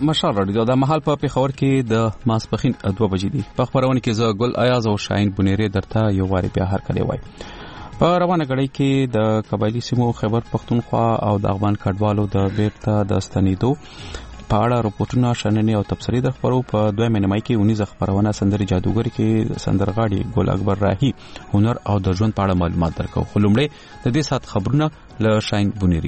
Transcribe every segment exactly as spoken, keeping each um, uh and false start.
مشال راډیو د محل په پیښور کې د ماسپخین دوه بجې دي. په خبرونه کې زه ګل ایاز او شاهین بنيري درته یو واری بیا هر کله وای. په روانه غړي کې د قبایلی سیمو خیبر پختونخوا او د افغان کډوالو د بیرته د ستنیدو په اړه راپورټونه شننې او تبصرې د خبرو په دوه مې مای کې اونیزه خبرونه سندري جادوګر کې سندرغاړي ګل اکبر راهی هنر او د ژوند په اړه معلومات درکو. خو لومړی د دې سات خبرونه له شاهین بنيري.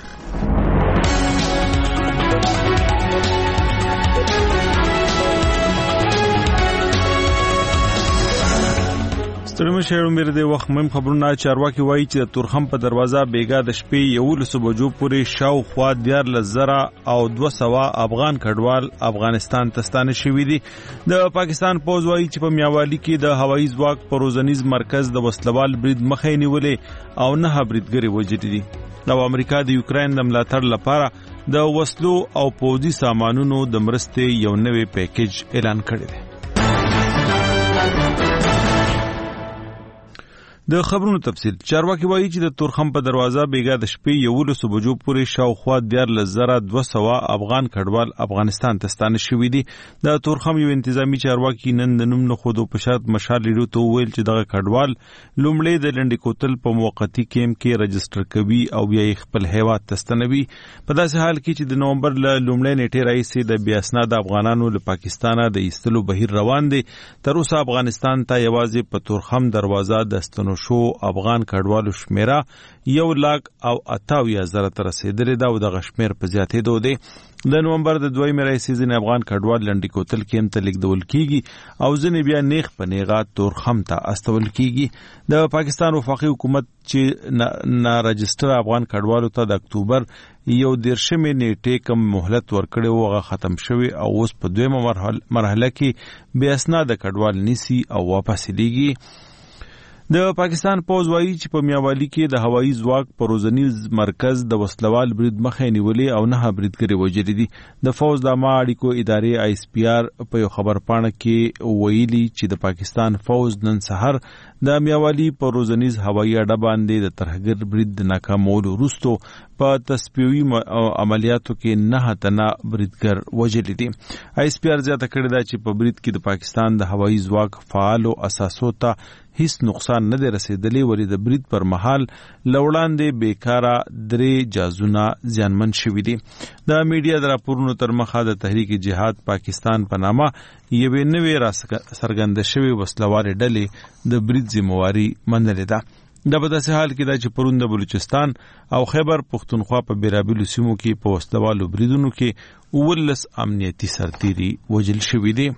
ستړي شهرو مې د وخت مهم خبرونه چارواکي وایي چې د تورخم په دروازه بیګا د شپې یولسو بجو پورې شاوخوا دیارلس زره او دوه سوه افغان کډوال افغانستان ته ستانه شوي دي. د پاکستان پوځ وایي چې په میاوالي کې د هوایي ځواک په روزنیز مرکز د وسلوال برید مخې نیولې او نه بریدګرې وژلي دي. او امریکا د یوکرين د ملاتړ لپاره د وسلو او پوځي سامانونو د مرستې یو نوې پیکیج اعلان کړی دی. د خبرونو تفصیل چارواکي وایي چې د تورخم په دروازه بیګا د شپې یولسو بجو پورې شاوخوا دیارلس زره دوه سوه افغان کډوال افغانستان ته ستانه شوي دي. د تورخم یو انتظامی چارواکي نن د نوم نه خودو په شرط مشال لیدو ته ویل چې دغه کډوال لومړی د لنډی کوتل په موقتی کیمپ کې رجستر کوي او بیا خپل هیواد ته ستنوي. په داسې حال کې چې د نومبر له لومړۍ نیټې راهیسې د بیا اسناد افغانانو له پاکستانه د ایستلو بهیر روان دي. تر اوسه افغانستان ته یوازې په تورخم دروازه د ستنو شو افغان کډوالو شمیره یو لاک او اتاویا زره ته رسیدلې ده او د غشمیر په زیاتېدو دی. د نومبر د دویمې راهیسې ځینې افغان کډوال لنډی کوتل کې هم ته لیږدول کیږي او ځینې بیا نیغ په نیغه تورخم ته استول کیږي. د پاکستان وفاقي حکومت چې نا رجستر افغان کډوالو ته د اکتوبر یو دیرشمې نیټې کم مهلت ورکړی و هغه ختم شوی او اوس په دویمه مرحله کې بیا اسناد کډوال نیسي او واپس لیږي. د پاکستان پوځ وایي چې په میاوالي کې د هوایي ځواک په روزنیز مرکز د وسلوال برید مخې نیولې او نه بریدګرې وژلي دي. د فوج د عامه اړیکو ادارې آی اس پی آر په یو خبرپاڼه کې ویلي چې د پاکستان فوج نن سحر د میاوالي په روزنیز هوایي اډه باندې د ترهګر برید د ناکامولو وروسته په تصفیوي عملیاتو کې نه تنه بریدګر وژلي دي. آی اس پی آر زیاته کړې ده چې په برید کې د پاکستان د هوایي ځواک فعال او اساسو ته هیڅ نقصان نه دی رسیدلی ولی د برید پر مهال لوړاندې بیکاره درې جازونه زیانمن شوي دي. د میډیا د راپورونو تر مخه د تحریک جهاد پاکستان په نامه یوې نوې راڅرګنده شوې وسلوالې ډلې د برید ذمہواري منلې ده. دا په داسې حال کې ده چې پرون د بلوچستان او خیبر پختونخوا په بیلابیلو سیمو کې په وسلوالو بریدونو کې اوولس امنیتي سرتیري وژل شوي دي.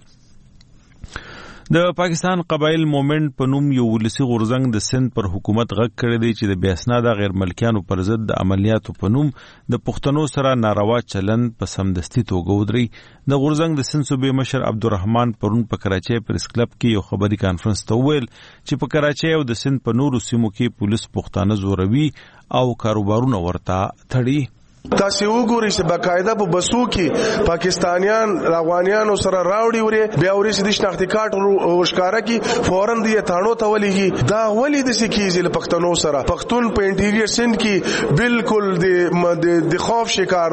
د پاکستان قبایل مومنت په نوم یو ولسی غورځنګ د سند پر حکومت غږ کړی دی چې د بیا اسناده غیر ملکیانو پر ضد د عملیاتو په نوم د پښتنو سره ناروا چلند په سمدستي توګه ودري. د غورځنګ د سند صوبې مشر عبدالرحمن پرون په کراچۍ پریس کلب کې یو خبري کانفرنس ته ویل چې په کراچۍ او د سند په نورو سیمو کې پولیس پښتانه زوروي او کاروبارونه ورته تړي. تاسو وګورئ چې باقاعده په بسو کې پاکستانیان افغانانو سره راوړي وري بیا وري چې د شناختی کارت ورشکاره کې فورن دی تاڼو ته ولېږي. دا ولې د سکیزل پښتنو سره پښتون په انټیریئر سند کې بالکل د خوف شکار.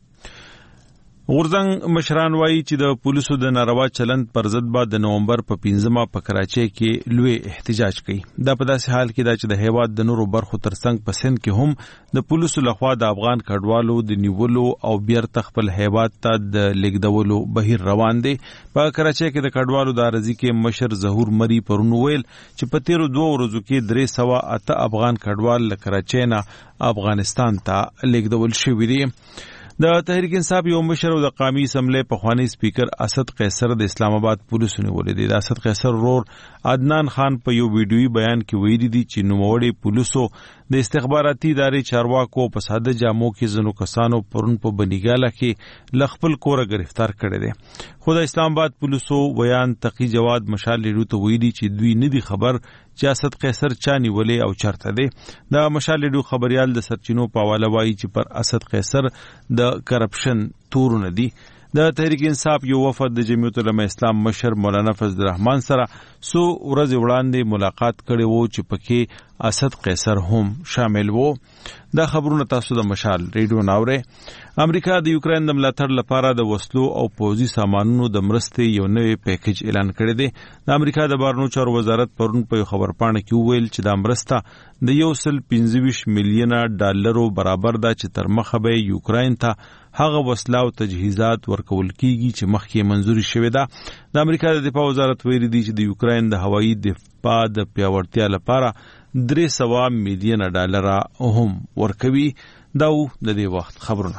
غورځنګ مشران وایي چې د پولیسو د ناروا چلند پر ضد به د نومبر په پنځمه په کراچۍ کې لوی احتجاج کوي. دا په داسې حال کې ده چې د هیواد د نورو برخو ترڅنګ په سند کې هم د پولیسو لخوا د افغان کډوالو د نیولو او بیرته خپل هیواد ته د لیږدولو بهیر روان دی. په کراچۍ کې د کډوالو د عارضي کې مشر ظهور مری پرون ویل چې په تیرو دوه ورځو کې درې سوه اته افغان کډوال له کراچۍ نه افغانستان ته لیږدول شوي دي. د تحریک انصاف یو مشر او د قومي اسمبلی پخوانی سپیکر اسد قیصر د اسلام آباد پولیسو نیولې دي. د اسد قیصر رور عدنان خان په یو ویډیوي بیان کې ویلي دي چې نوموړي پولیسو د استخباراتي ادارې چارواکو په ساده جامو کې ځینو کسانو پرون په بنیګاله کې ل خپل کوره گرفتار کړي دي. خو د اسلام آباد پولیسو بیان تقی جواد مشال لیدو ته ویلي چې دوی نه دي خبر چې اسد قیصر چا نیولې او چرته دی. د مشال لیدو خبريال د سرچینو په حواله وایي چې پر اسد قیصر د کرپشن تورونه دي. د تحریک انصاف یو وفد د جمعیت علماء اسلام مشر مولانا فضل الرحمن سره سو ورځې وړاندې ملاقات کړي وو چې پکې اسد قیصر هم شامل وو. دا خبرونه تاسو د مشال ریډیو ناوره. امریکا د یوکرين د ملاتړ لپاره د وسلو او پوځي سامانونو د مرستې یو نوې پیکیج اعلان کړی دی. د امریکا د بهرنیو چارو وزارت پرون په خبرپاڼه کې وویل چې دا مرسته د یو سل پنځه ویشت میلیونه ډالرو برابر ده چې تر مخه به یوکرين ته هغه وسله او تجهیزات ورکول کیږي چې مخکې منزوري شوې ده. د امریکا د دفاع وزارت ویلي دی چې د یوکرين د هوایي دفاع د پیاوړتیا لپاره درې سوه میلیونه ډالر هم ورکوي. دا و د دې وخت خبرونه.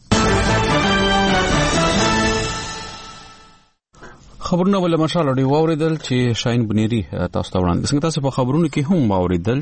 خبرونه ول مشال اوري واوریدل چې شاهین بنيري تاسو ته وړاندې څنګه تاسو په خبرونو کې هم واوریدل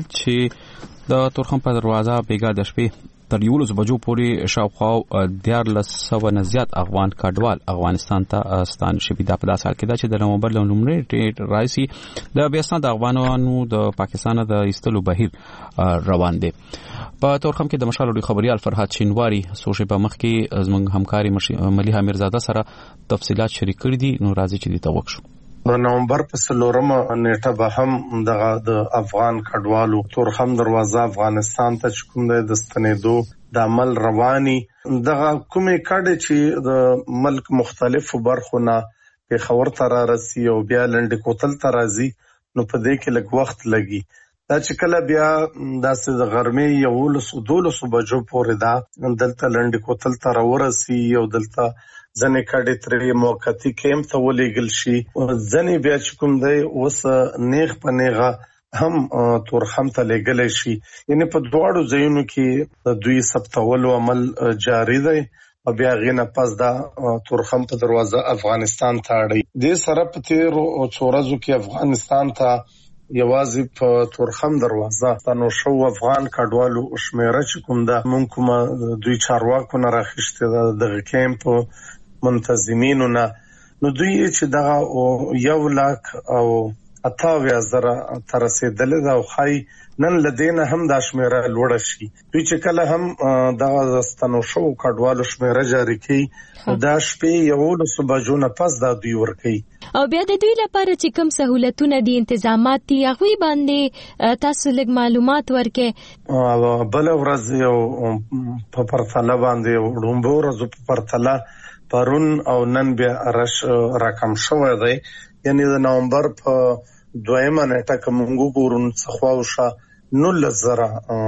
چې د تورخم په دروازه بیګا د شپې تر یولس بجو پورې شاوخوا دیارلس سوه نه زیات افغان کډوال افغانستان ته ستان شوي. دا په داسې حال کې ده چې د نومبر له لومړۍ ډېر راځي د بیا د افغانانو د پاکستان د ایستلو بهیر روان دی. په تورخم کې د مشال اوري خبريال فرحات شینواری سوشي په مخ کې زموږ همکاري مليحه میرزاده سره تفصيلات شریک کړي دي. نو راځي چې دې ته وښو. د نومبر په څلورمه نیټه به هم دغه د افغان کډوالو تورخم دروازه افغانستان ته کوم د ستنېدو د عمل رواني دغه کومې کډې چې د ملک مختلفو برخو نه په خبر تر راسي او بیا لنډ کوتل تر راځي نو په دې کې لږ وخت لګي. دا چې کله بیا داسې د غرمې یولس دولس بجو پورې دا دلته لنډ کوتل تر ورسي او دلته ځنې کډې ترې موقتی کیمپ ته ولېږل شي. ځنې بیا چې کوم دی اوس نیغ په نیغه هم تورخم ته لېږلی شي. یعنې په دواړو ځایونو کې د دوی ثبتولو عمل جاري دی او بیا هغې نه پس دا تورخم په دروازه افغانستان ته اړوي. دې سره په تېرو څو ورځو کې افغانستان ته یوازې په تورخم دروازه ستنو شو افغان کډوالو شمیره چې کوم ده مونږ کومه دوی چارواکو نه راخیستې ده دغه کیمپ منتظمینو نه نو دوی چې دغه یو لاک او اتاویا زره تر رسیدلې ده او خای نن لدینه هم د شمیره لوړه شي. دوی چې کله هم دغه ستنو شو کډوالو شمیره جاری کړي دا شپې یولس بجو نه پس دا دوی ورکوي او بیا د دوی لپاره چې کوم سہولتونه دي انتظامات دي هغوی باندې تاسو لږ معلومات ورکې. بل ورځ یو په پرتله باندې وړومبه ورځو په پرتله پرون او نن بیا رش راکم شوی دی. یعنی د نومبر په دویمه نیټه که مونږ ګورو څه خواوشا نولس زره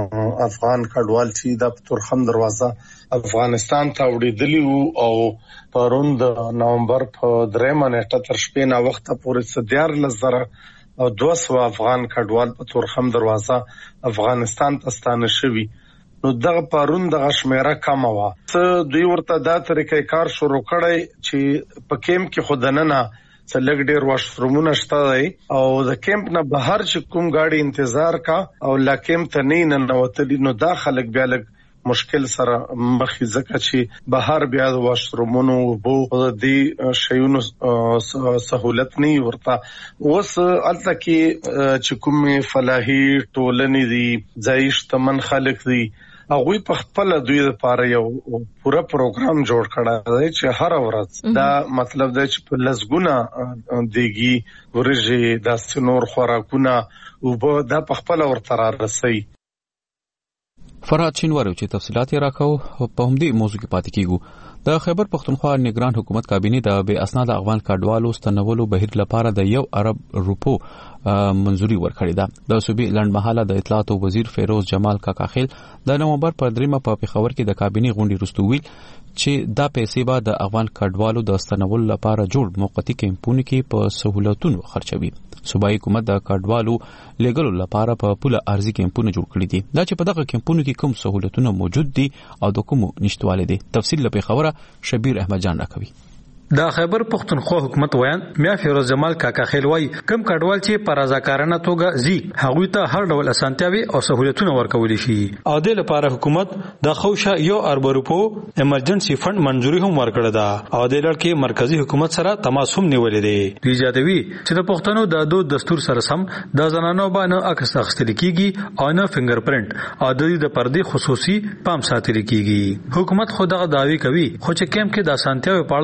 افغان کډوال چې د تورخم دروازه افغانستان ته وړېدلي وو او پرون د نومبر په درېیمه نیټه تر شپې نه وخته پورې څه دیارلس زره او دوه سوه افغان کډوال په تورخم دروازه افغانستان ته ستانه شوي. نو دغه پرون دغه شمیره کمه وه. څه دوی ورته دا طریقې کار شروع کړی چې په کیمپ کې خو دننه څه لږ ډېر واشرومونه شته دی او د کیمپ نه بهر چې کوم ګاډي انتظار کا او لا کیمپ ته نه ننوتلي نو دا خلک بیا لږ مشکل سره مخې ځکه چې بهر بیا د واشرومونو اوبو د دې شیونو سهولت نه ورته. اوس هلته کې چې کومې فلاحي ټولنې دي ځایي شتمن خلک دي هغوی په خپل دوی لپاره یو پوره پروګرام جوړ کړی دی چې هر ورځ دا مطلب دی چې په لسګونه دیګي ورژې داسې نور خوراکونه اوبه دا په خپل ورته رارسوي. فرحات شینواری چې تفصیلات یې راکاو په همدې موضوع کې پاتې کیږو. د خیبر پختونخوا نگران حکومت کابینه د بے اسناد افغان کډوالو ستنولو بهیر لپاره د یو ارب روپو منزوري ورکړې ده. د صوبې لنډمحاله د اطلاعات وزیر فیروز جمال کاکاخیل د نومبر پر دریمه په پیښور کې د کابینه غونډې وروسته ویل چې دا پیسې به د افغان کډوالو د ستنولو لپاره جوړ موقتی کیمپونو کې په سہولتونو خرچوي. صوبایي حکومت د کډوالو لګلو لپاره په پوله ارزي کیمپونه جوړ کړی دي. دا چې په دغه کیمپونو کې کوم سہولتونه موجود دي او د کوم نشټواله دي تفصیل لپاره خبره شبیر احمد جان راکوي. د خیبر پختونخوا حکومت ویان میا فیروز جمال کاکاخیل وای کم کډوال چې پر رضاکارانه توګه زی هغوی ته هر ډول اسانتیاوي او سہولتونه ورکول شي او د لپاره حکومت د خوشا یو ارب روپو ایمرجنسي فند منزوري هم ورکړه ده او د لړ مرکزی حکومت سره تماس هم نیولې دي. ایجادوي چې د پښتنو د دو دستور سره سم د زنانو باندې عکس اخیستل کیږي او نه فنگر پرینټ او د دې د پردي خصوصي پام ساتل کیږي. حکومت خو دغه داوی کوي خو چې کیمپ کې د اسانتیاوي په اړه دغه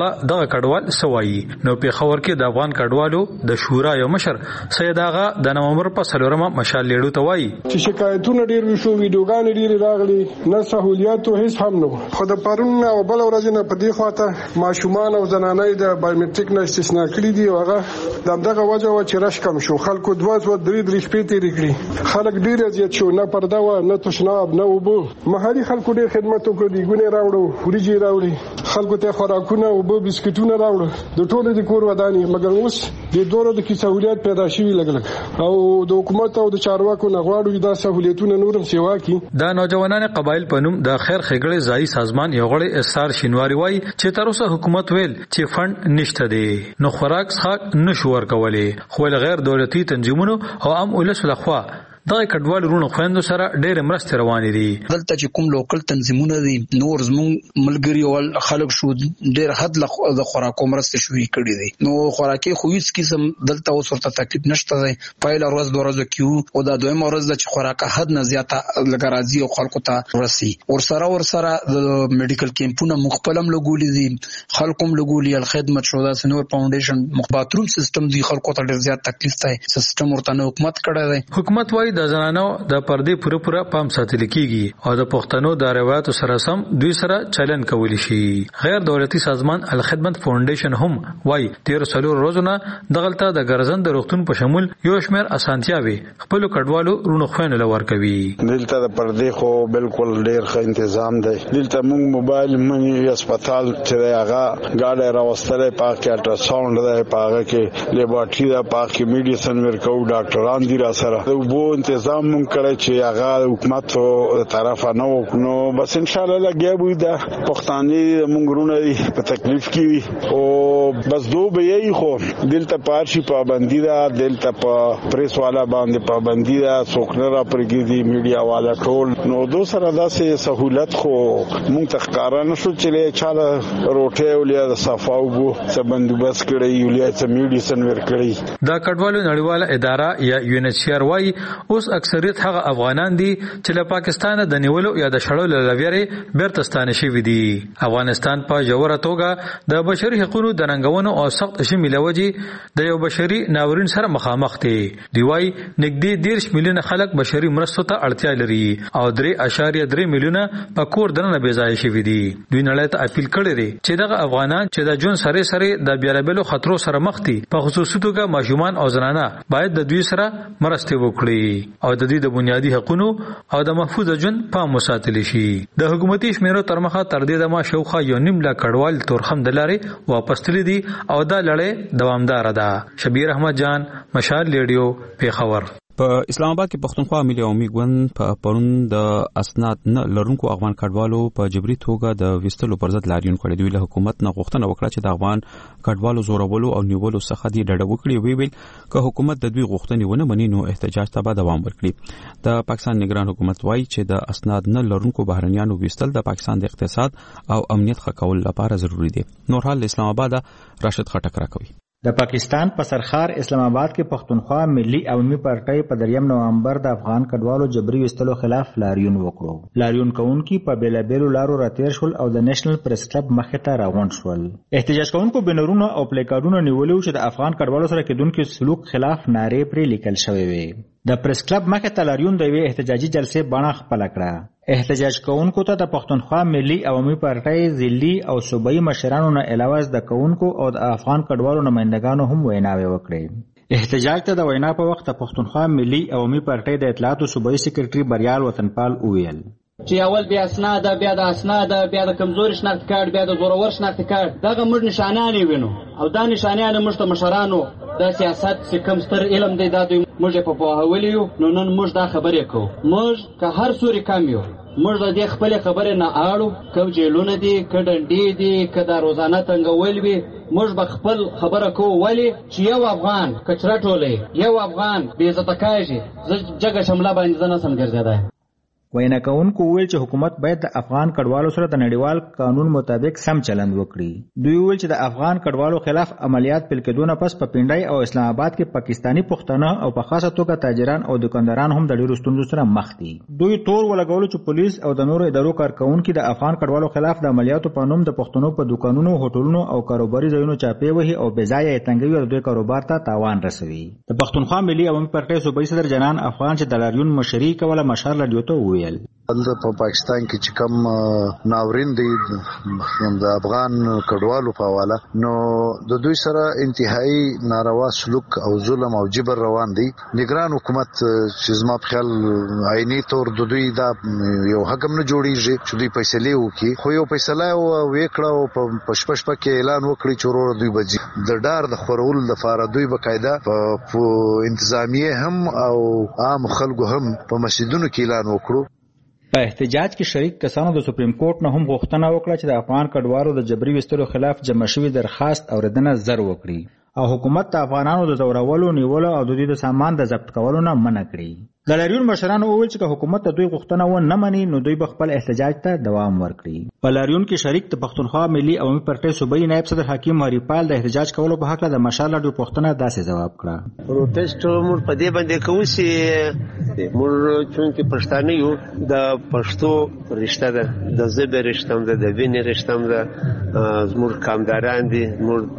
کډوال سوایي. نو په خبر کې د افغان کډوالو د شورا یو مشر سید آغا د نومبر په څلورمه مشال لیډو ته وایي چې شکایتونه ډیر وشو، ویډیوګان ډیر راغلي، نه سہولیات هیڅ هم نه. خو د پرون او بل ورځ نه په دې خواته ماشومان او زنانې د بایومټریک نه استثناء کړي دي. هغه د دغه وجه و چې رش کم شو، خلکو دوه دوه درې درې شپې تیرې کړي، خلک ډیر زیات شو، نه پرده و نه تشناب نه اوبه. محلي خلکو ډیر خدمت وکړي، ګونې راوړو، وریجې راوړي، خلکو ته خوراکونه او اوبه بسکټونه راوړو، د ټولو د کور ودانې. مګر اوس د دوه د کی سہولیت پیدا شوي لګ لګ او د حکومت او د چارواکو نه غواړو دا سہولیتونه نورم سیوا کی. د نوجوانان قبایل په نوم د خیر خېګړې ځای سازمان یو غړی اسار شینواری وایي چې تر اوسه حکومت ویل چې فند نشته دی، نو خوراک څخه نشو ورکولې، خو غیر دولتي تنظیمونو او عام ولس لخوا دغه کډوال رونو خويندو سره ډېر مرسته روانې دي. دلته چې کوم لوکل تنظیمونه دي نور زموږ ملګری او خلک شو ډېر حد د خوراکو مرسته شوې کړې دي. نو خوراکي خو هیڅ قسم دلته اوس ورته تکلیف نشته دی. پایله ورځ دوه ورځې کیو او دا دویمه ورځ د چې خوراکه حد نه زیاته لګ راځي او خلکو ته ورسي. ور سره ور سره د میډیکل کیمپونه مخبلم لګولې دي، خلکو هم لګولې الخدمت شو دا سنور فاونډیشن مخباترون سیستم دی، خلکو ته ډېر زیات تکلیف دی. سیستم ورته حکومت کړی دی. حکومت وايي د زنانو د پردې پوره پوره پام ساتل کیږي او د پښتنو د روایتو سره سم دوی سره چلن کولی شي. غیر دولتي سازمان الخدمت فاونډیشن هم وايي تیر څلور روزونه دغلطه د ګرځند روغتون په شمول یو شمېر اسانتیاوي خپل کډوالو رونو خوینه لور کوي. دلته د پردې خو بالکل ډیر ښه تنظیم دی. دلته موږ موبایل منی هسپتال چې هغه گاډه راوستلې پاکه الټراساوند ده، پاکه کې لیبارټری ده، پاکه میډیسن ورکو، ډاکټران دي را سره. وو تنظیم مونږ کړی چې هغه حکومت او طرفه نه وکړو. بس ان شاء الله لګیا وي دا پښتانه مونږ رونه په تکلیف کې او بس دو به یې خو دلته پارشي پابندي ده، دلته په پریس والا باندې پابندي ده، څوک نه را پرګي میډیا والا ټول. نو دو سره داسې سہولت خو مونږ ته ښکارا نشو چې چاله روټه ولیا د صفاو بو څه بندوبست کړی ولیا څه میډیسن ورکړي. دا کډوالو نړیواله اداره یا یو ان ایچ سی آر وايي اوس اکثریت هغه افغانان دي چې له پاکستان د نیولو یا د شړلو لویاري بیرته ستانه شوي دي. افغانستان په جوړه توګه د بشري حقوقو د رنګونو او سخت شمول وجي د یو بشري ناورین سره مخامخ دي. دی وايي نږدې دیرش میلیون خلک بشري مرستو ته اړتیا لري او درې اشاریه درې میلیونه په کور دننه بې ځای شوي دي. دوی نړۍ ته اپیل کړی دی چې دغه افغانان چې د جون سره سره د بیلابلو خطرو سره مخ دي په خصوصي توګه ماشومان او زنانه باید د دوی سره مرسته وکړي او د دې د بنیادی حقوقو او د محفوظ ژوند په مساتل شي. د حکومتي شمیرو تر مخه تر دې د ما شوخه یو نیم لا کډوال تورخم دلاري واپس تللی دي او دا لړۍ دوامدار ده. شبیر احمد جان، مشال ریډیو، پیښور. په اسلام آباد کې پښتونخوا ملي عمومي ګوند په پرون د اسناد نه لرونکو افغان کډوالو په جبري توګه د وستلو پر ضد لاریون کړی دی. له حکومت نه غوښتنه وکړه چې د افغان کډوالو زورولو او نیولو څخه دی ډډه وکړي. وی ویل که حکومت د دوی غوښتنې ونه مني نو احتجاج ته به دوام ورکړي. د پاکستان نگران حکومت وایي چې د اسناد نه لرونکو بهرنیانو وستل د پاکستان د اقتصاد او امنیت ښه کولو لپاره ضروری دی. نور حال اسلام آباد راشد خټک راکوي. د پاکستان په سرخار اسلام آباد کې پښتونخوا ملي عوامي پارټۍ په دریم نومبر د افغان کډوالو جبري وستلو خلاف لاریون وکړو. لاریون کوونکي په بیلابېلو لارو راتیر شول او د نېشنل پریس کلب مخې ته راغونډ شول. احتجاج کوونکو بنرونه او پلیکارډونه نیولي چې د افغان کډوالو سره کېدونکي سلوک خلاف نارې پرې لیکل شوې وې. د پریس کلب مخې ته لاریون د یوې احتجاجي جلسې بڼه خپله کړه. احتجاج کوونکو ته د پښتونخوا ملي عوامي پارټۍ ضلعي او صوبایي مشرانو نه علاوه د کوونکو او د افغان کډوالو نمائندګانو هم ویناوې وکړې. احتجاج ته د وینا په وخت د پښتونخوا ملي عوامي پارټۍ د اطلاعاتو صوبایي سکرټري بریال وطنپال وویل چې اول بیا اسناد بیا د اسناد بیا د کمزوري شناخت کارت بیا د زورور شناخت کارت دغه موږ نشانه وینو او دا نشانه موږ ته مشرانو د سیاست چې کوم ستر علم دی دا دوی موږ په پوهولیو نو نن موږ دا خبرې کوو. موږ که هر سوري کم یو موږ د دې خپل خبرې نه اړو کوم جیلونه دي کډنډې دي کدا روزانه څنګه وی موږ به خپل خبره کوو ولی چې یو افغان کچره ټولې یو افغان بې عزت کاږي زه جګه شمله باندې ځنه سم ګرځیدای. وینا کوونکو ویل چې حکومت باید د افغان کډوالو سره د نړیوال قانون مطابق سم چلند وکړي. دوی ویل چې د افغان کډوالو خلاف عملیات پیل کېدونه پس په پنډای او اسلام آباد کې پاکستانی پښتانه او په خاصه توګه تاجران او دکانداران هم د ډیرو ستونزو سره مخ دي. دوی تور ولګول چې پولیس او د نورو ادارو کارکونکو د افغان کډوالو خلاف د عملیاتو په نوم د پښتنو په دکانونو، هوټلونو او کاروباري ځایونو چاپې وهي او بې ځایه یې تنګوي او د دوی کاروبار ته تاوان رسوي. د پښتونخوا ملي عوامي پارټۍ صوبایي صدر جنان افغان چې د لاریون مشري کوله مشال رادیو ته وویل دلته په پاکستان کې چې کم ناورین دی د افغان کډوالو په حواله نو د دوی سره انتهایی ناروا سلوک او ظلم او جبر روان دی. نگران حکومت چې زما په خیال عیني تور د دوی دا یو حکم نه جوړیږي چې دوی فیصله وکړي، خو یو فیصله وکړه او په پشپش پکې اعلان وکړي چې ورور دوی بځي د ډار د خورول د فار دوی بقاعده په انتظامیه هم او عام خلکو هم په مسجدونو کې اعلان وکړو. په احتجاج کې شریک کسانو د سپریم کورټ نه هم غوښتنه وکړه چې د افغان کډوالو د جبري وستلو خلاف جمع شوی درخواست اوریدنه زر وکړي او حکومت د افغانانو د زورولو، نیولو او د دوی د سامان د ضبط کولو نه منع کړي. د لاریون مشرانو وویل چې حکومت د دوی غوښتنه و نه مني نو دوی به خپل احتجاج ته دوام ورکړي. په لاریون کې شریک د پښتونخوا ملي عوامي پارټۍ صوبایي نائب صدر حکیم هریپال د احتجاج کولو په حق د مشال راډیو پوښتنه داسې جواب کړه. پروتست موږ په دې باندې کوو چې موږ چونکې پښتانه یو د پښتو رشتہ ده، د ژبې رشتہ ده، د وینې رشتہ ده، زموږ کامداران دي،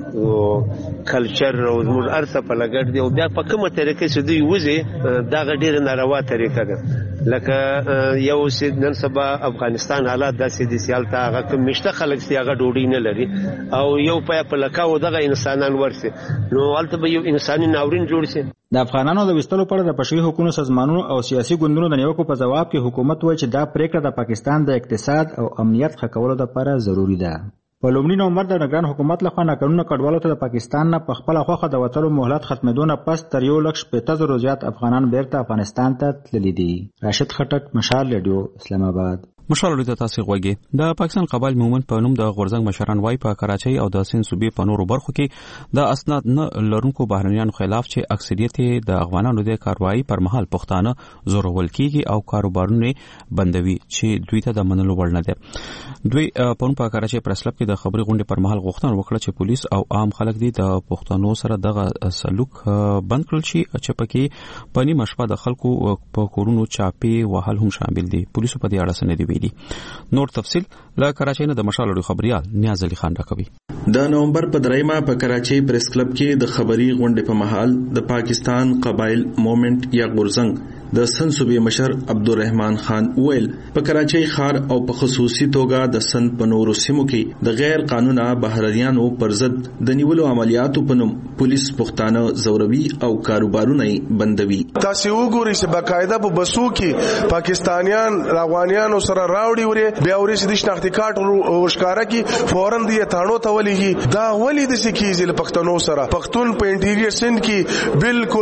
زموږ کلچر او زموږ ارث په لګړ دي او بیا په کومه طریقې چې دوی وځي دا ډېر ناروا طریقه ده. لکه یو چې نن سبا افغانستان حالات داسې دي چې هلته هغه کوم مشته خلک چې هغه ډوډۍ نه لري او یو په په لکاو دغه انسانان ورسي نو هلته به یو انساني ناورین جوړ شي. د افغانانو د وستلو پر د بشري حقوقو سازمانونو او سیاسي ګوندونو د نیوکو په جواب کې حکومت وایي چې دا پریکړه د پاکستان د اقتصاد او امنیت ښه کولو لپاره ضروری ده. په لومړي نومبر د نگران حکومت لخوا ناقانونه کډوالو ته د پاکستان نه په خپله خوښه د وتلو مهلت ختمېدو نه پس تر یو لک شپېته زرو زیات افغانان بیرته افغانستان ته تللي دي. راشد خټک، مشال رادیو، اسلام آباد. مشال رادیو ته تاسو غوږی. د پاکستان قبایل مومن په نوم د غورځنګ مشران وای په کراچۍ او د سند صوبې په نورو برخو کې د اسناد نه لرونکو بهرنیانو خلاف چې اکثریت د افغانانو د کاروایی پر مهال پښتانه زورول کیږي او کاروبارونه بندوي چې دوی ته د منلو وړ نه دي. دوی په په کراچۍ پرسلب کې د خبري غونډې پر مهال غوښتنه وکړه چې پولیس او عام خلک دي د پښتنو سره دغه سلوک بند کړل شي چې پکې پنی مشفه د خلکو په کورونو چاپی وهل هم شامل دي. پولیسو په دې اړه څه نه دی ویلي. نور تفصيل له کراچۍ نه د مشال اړو خبريال نیاز علي خان راکوي. د نومبر په دریمه په کراچۍ پریس کلب کې د خبري غونډې په محل د پاکستان قبایل موومېنټ یا غورځنګ د سند صوبې مشر عبدالرحمن خان ویل په کراچۍ ښار او په خصوصي توګه د سند په نورو سیمو کې د غیر قانونه بهرنیانو پر ضد د نیولو عملیاتو په نوم پولیس پښتانه زوروي او کاروبارونه بندوي. تاسو وګورئ چې باقاعده په بسو کې پاکستانیان راغوانیانو سره راوړي وري بیا وري چې د شناختی کارت ورشکاره کی فورن دی تاڼو ته ولېږي. دا ولې د سکیزل پښتنو سره پښتون په انټیریئر سند کې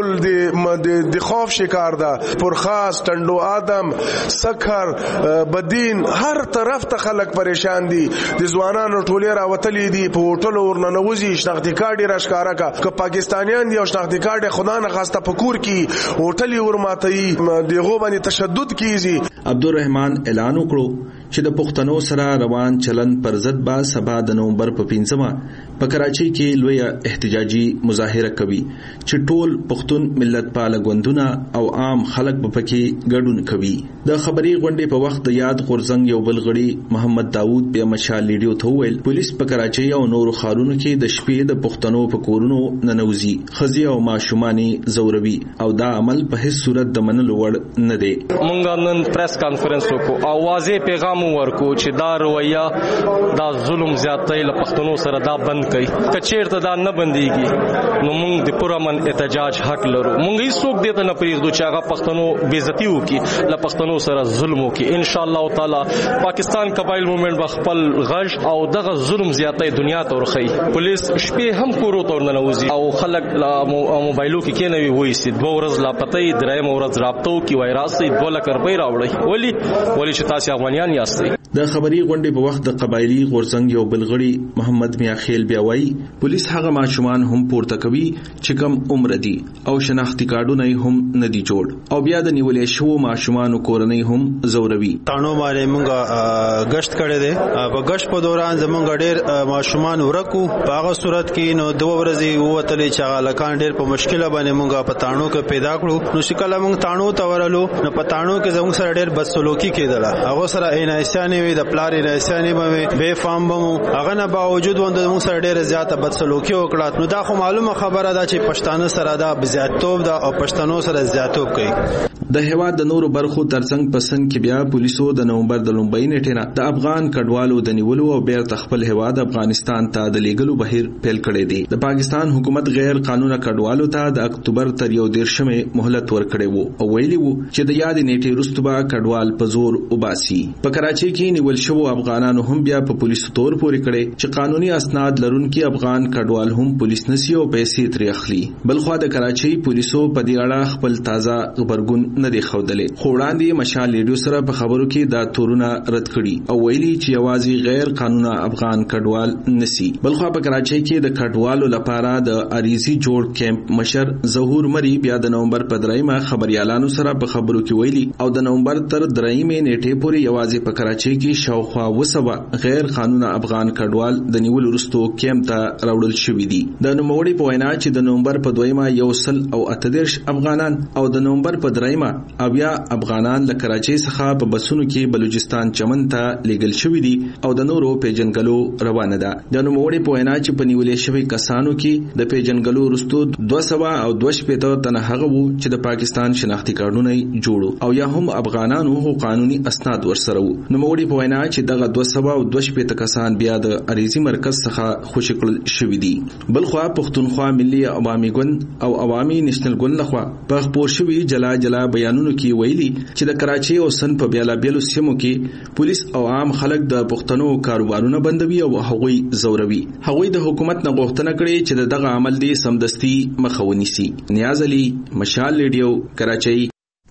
بالکل د د خوف شکار ده. پرخاص ټندو آدم سکر بدین هر طرف ته خلک پریشان دي. د ځوانانو ټولې راوتلې دي په هوټل ورننوزي شناختی کارت راشکاره کا که پاکستانیان دی او شناختی کارت خدا نه خواسته پکور کی هوټل ورماتي دغه باندې تشدد کیږي. عبدالرحمن اعلان وکړو چې د پښتنو سره روان چلن پر ضد با سبا د نومبر په پنځمه په کراچۍ کې لوی احتجاجي مظاهره کوي چې ټول پښتون ملت پال غوندونه او عام خلک په پکې ګډون کوي. د خبري غونډې په وخت د یاد غورځنګ یو بل غړي محمد داوود بیا مشال لیډیو ته ویل پولیس په کراچۍ او نورو ښارونو کې د شپې د پښتنو په کورونو ننوزي، خزي او ماشوماني زوروي او دا عمل په هیڅ صورت د منلو وړ نه دی. مونږ نن پریس کانفرنس وکړو او واضح پیغام ورکو چې دا رویه دا ظلم زیاتۍ له پښتنو سره دا بند کړي. کچېرته دا نه بنديږي نو مونږ د پرامن احتجاج حق لرو. مونږ هیڅ څوک دې ته نه پریږدو چې هغه پښتنو بې عزتي وکړي، له پښتنو سره ظلم وکړي. ان شاء الله تعالی پاکستان قبایل موومېنټ خپل غږ او دغه ظلم زیاتۍ دنیا ته ورخی. پولیس شپې هم کورو ته ورننوزي او خلک موبایلو کې کېنوي وایي چې دوه ورځې لا پتې درېم ورځ رابطو کې وایراسي دوه لک روپۍ راوړي. ولی ولی چې تاسو افغانیان یاستئ. د خبري غونډې په وخت د قبایلی غورځنګ یو بلغړي محمد میاخیل بیا وایي پولیس هغه ماشومان هم پورته کوي چې کم عمر دي او شناختی کارډونه هم ندي جوړ او بیا د نیولې شو ماشومان کورنۍ هم زوروي. تانو باندې موږ غشت کړی دی. په غشت په دوران زمونږ ډېر ماشومان ورکو. په هغه صورت کې نو دوه ورځې ووتلې چې هغه لکان ډېر په مشکله باندې مونږه په تانو کې پیدا کړو. نو شکل مونږ تانو ته ورلو نو په تانو کې زموږ سره ډېر بدسلوکي کېدله. هغه سره اینایسانې وي د پلار اینایسانې به بے فام بمو هغه نه باوجود وند زموږ سره ډېر زیاته بدسلوکي وکړه. نو دا خو معلومه خبره ده چې پښتانه سره دا بزیاتوب ده او پښتنو سره زیاتوب کوي. د هیواد د نورو برخو ترڅنګ پسند کې بیا پولیسو د نومبر د لومبۍ نیټې نه د افغان کډوالو د نیولو او بیرته خپل هیواد افغانستان ته د لیږلو بهیر پیل کړی دی. د پاکستان حکومت غیر قانوني کډوالو ته د اکتوبر تر یو دیرشمې مهلت ورکړی وو او ویلي وو چې د یاد نیټې وروسته به کډوال په زور وباسي. په کراچۍ کې نیول شوو افغانانو هم بیا په پولیسو تور پورې کړي چې قانوني اسناد لرونکي افغان کډوال هم پولیس نسی او پیسې ترې اخلي. بلخوا د کراچۍ پولیسو په دې اړه خپل تازه خبرګون نه دی ښودلی. خو وړاندې مشال ریډیو سره په خبرو کې دا تورونه رد کړي او ویلي چې یوازې غیر قانوني افغان کډوال نسی. بلخوا په کراچۍ کې د کډوالو لپاره د اریزي جوړ کیمپ مشر ظهور مری بیا د نومبر په درېیمه خبريالانو سره په خبرو کې ویلي او د نومبر تر درېیمې نیټې پورې یوازې په کراچۍ کې شاوخوا وسوه غیر قانوني افغان کډوال د نیول وروسته کیمپ ته راوړل شوي دي. د نوموړي په وینا چې د نومبر په دویمه یو سل او اتدېرش افغانان او د نومبر په درېیمه اویا افغانان له کراچۍ څخه په بسونو کې بلوچستان چمن ته لیږل شوي دي او د نورو پیژنګلو روانه ده. د نوموړي په وینا چې په نیولې شوي کسانو کې د پیژنګلو وروسته دوه سوه او دوه شپېته تنه هغه وو چې د پاکستان شناختی کارډونه جوړو او یا هم افغانانو هو قانوني اسناد ورسره وو. نوموړي په وینا چې دغه دوه سوه او دوه شپېته کسان بیا د اریزي مرکز څخه خوشي کړل شوي دي. بلخوا پښتونخوا ملي عوامي ګوند او عوامي نېشنل ګوند لخوا په خپور شوي جلا جلا بیانونو کې ویلي چې د کراچۍ او سن په بیلا بیلو سیمو کې پولیس او عام خلک د پښتنو کاروبارونه بندوي او هغوی زوروي. هغوی د حکومت نه غوښتنه کړې چې دغه عمل دی سمدستي مخه ونیسي. نیاز علي، مشال ریډیو، کراچۍ.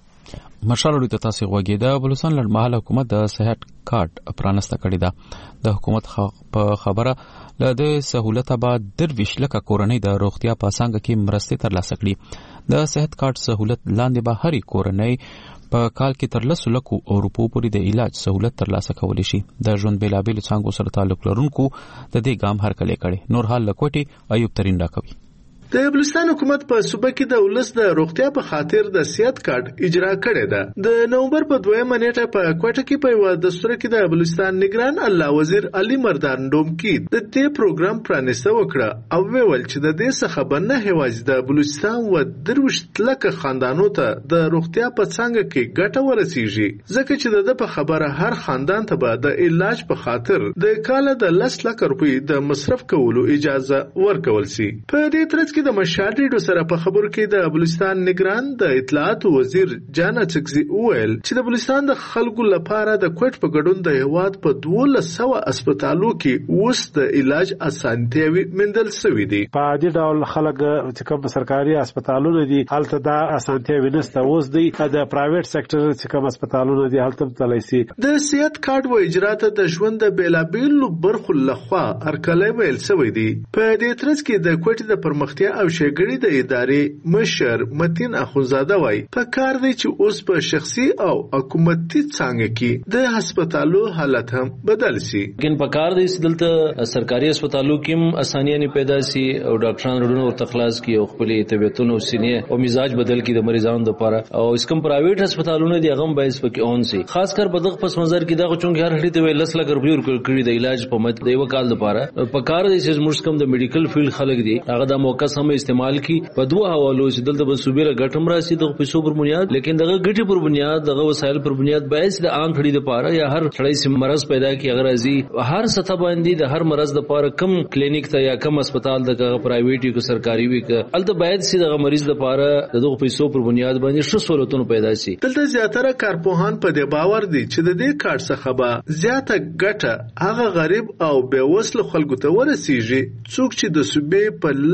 مشال ریډیو ته تاسو غوږی د بلوچستان لړمحل حکومت د صحت کارت پرانسته کړی دا. د حکومت په خبره له د سہولت بعد درویش لکه کورنۍ د روغتیا په څنګه کې مرستې ترلاسه کړي. د صحت کارت سہولت لاندې به هرې کورنۍ په کال کې تر لسو لکو اروپو پورې د علاج سہولت ترلاسه کولی شي. د ژوند بیلابیلو څانګو سره تعلق لرونکو د دې ګام هرکلی کړي. نور حال لکوټي ایوب ترین راکوي. د بلوچستان حکومت په صوبه کې د ولس د روغتیا په خاطر د صحت کارت اجرا کړی ده. د نومبر په دویمه نیټه په کوټه کې په یو دستور کې د بلوچستان نگران الله وزیر علي مردان ډومکی د دې پروګرام پرانیسته وکړه او ویل چې د دې څخه بنه هیواز د بلوچستان و دروشت لکه خاندانو ته د روغتیا په څنګه کې ګټه ورسیږي ځکه چې د په خبره هر خاندان ته به د علاج په خاطر د کال د لس لک روپۍ د مصرف کولو اجازه ورکول شي. په دې ترڅ د مشال ریډیو سره په خبرو کې د بلوچستان نگران د اطلاعات وزیر جانا چکزي وویل چې د بلوچستان د خلکو لپاره د کوټ په ګډون د هیواد په دولس سوه هسپتالو کې اوس د علاج اسانتیاوي مندل شوي دي. په دې ډول خلک چې کوم سرکاري هسپتالونه دي هلته دا اسانتیاوي نشته. اوس دی د پرایویټ سېکټر چې کوم هسپتالونه دي هلته تللی سي. د صحت کارت و اجرات د ژوند د بیلابیلو برخو لخوا هرکلی ویل شوی دی. په دې ترڅ کې د کوټ د پرمختیا او شګړې د ادارې مشر متین اخونزاده وای په کار دی چې اوس په شخصي او حکومتي څنګه کې د هسپتالو حالت هم بدل شي. ګن په کار دی چې دلته سرکاري هسپتالو کې اسانیاں پیدا شي او ډاکټرانو رونو او تخلاص کې او خپل طبيعتونو سینې او مزاج بدل کې د مریضانو لپاره او اس کوم پرایویټ هسپتالونو دی هغه باعث پکې اون شي. خاص کر په دغه پس منظر کې دا چونګ هر هډې ته لس لک روپۍ ورکړي د علاج په مت دی وکال لپاره په کار دی چې موږ کوم د میډیکل فیلډ خلک دی هغه د موقع سم استعمال کی په دوه حوالو چې دلته به صوبې ګټم راسي د پیسو پر بنیاد لیکن دغه ګټي پر بنیاد دغه وسایل پر بنیاد باعث د عام خړې د پاره یا هر خړې سم مرز پیدا کی اگر ازي هر سطح باندې د هر مرز د پاره کم کلینیک ته یا کم هسپتال دغه پرایویټ یو سرکاري وي الته باید سي دغه مریض د پاره دغه پیسو پر بنیاد باندې شو سہولتونه پیدا شي. دلته زیاتره کارپوهان په دې باور دي چې د دې کار څخه به زیاته ګټه هغه غریب او بې وسله خلکو ته ورسیږي څوک چې د صوبې په لری پر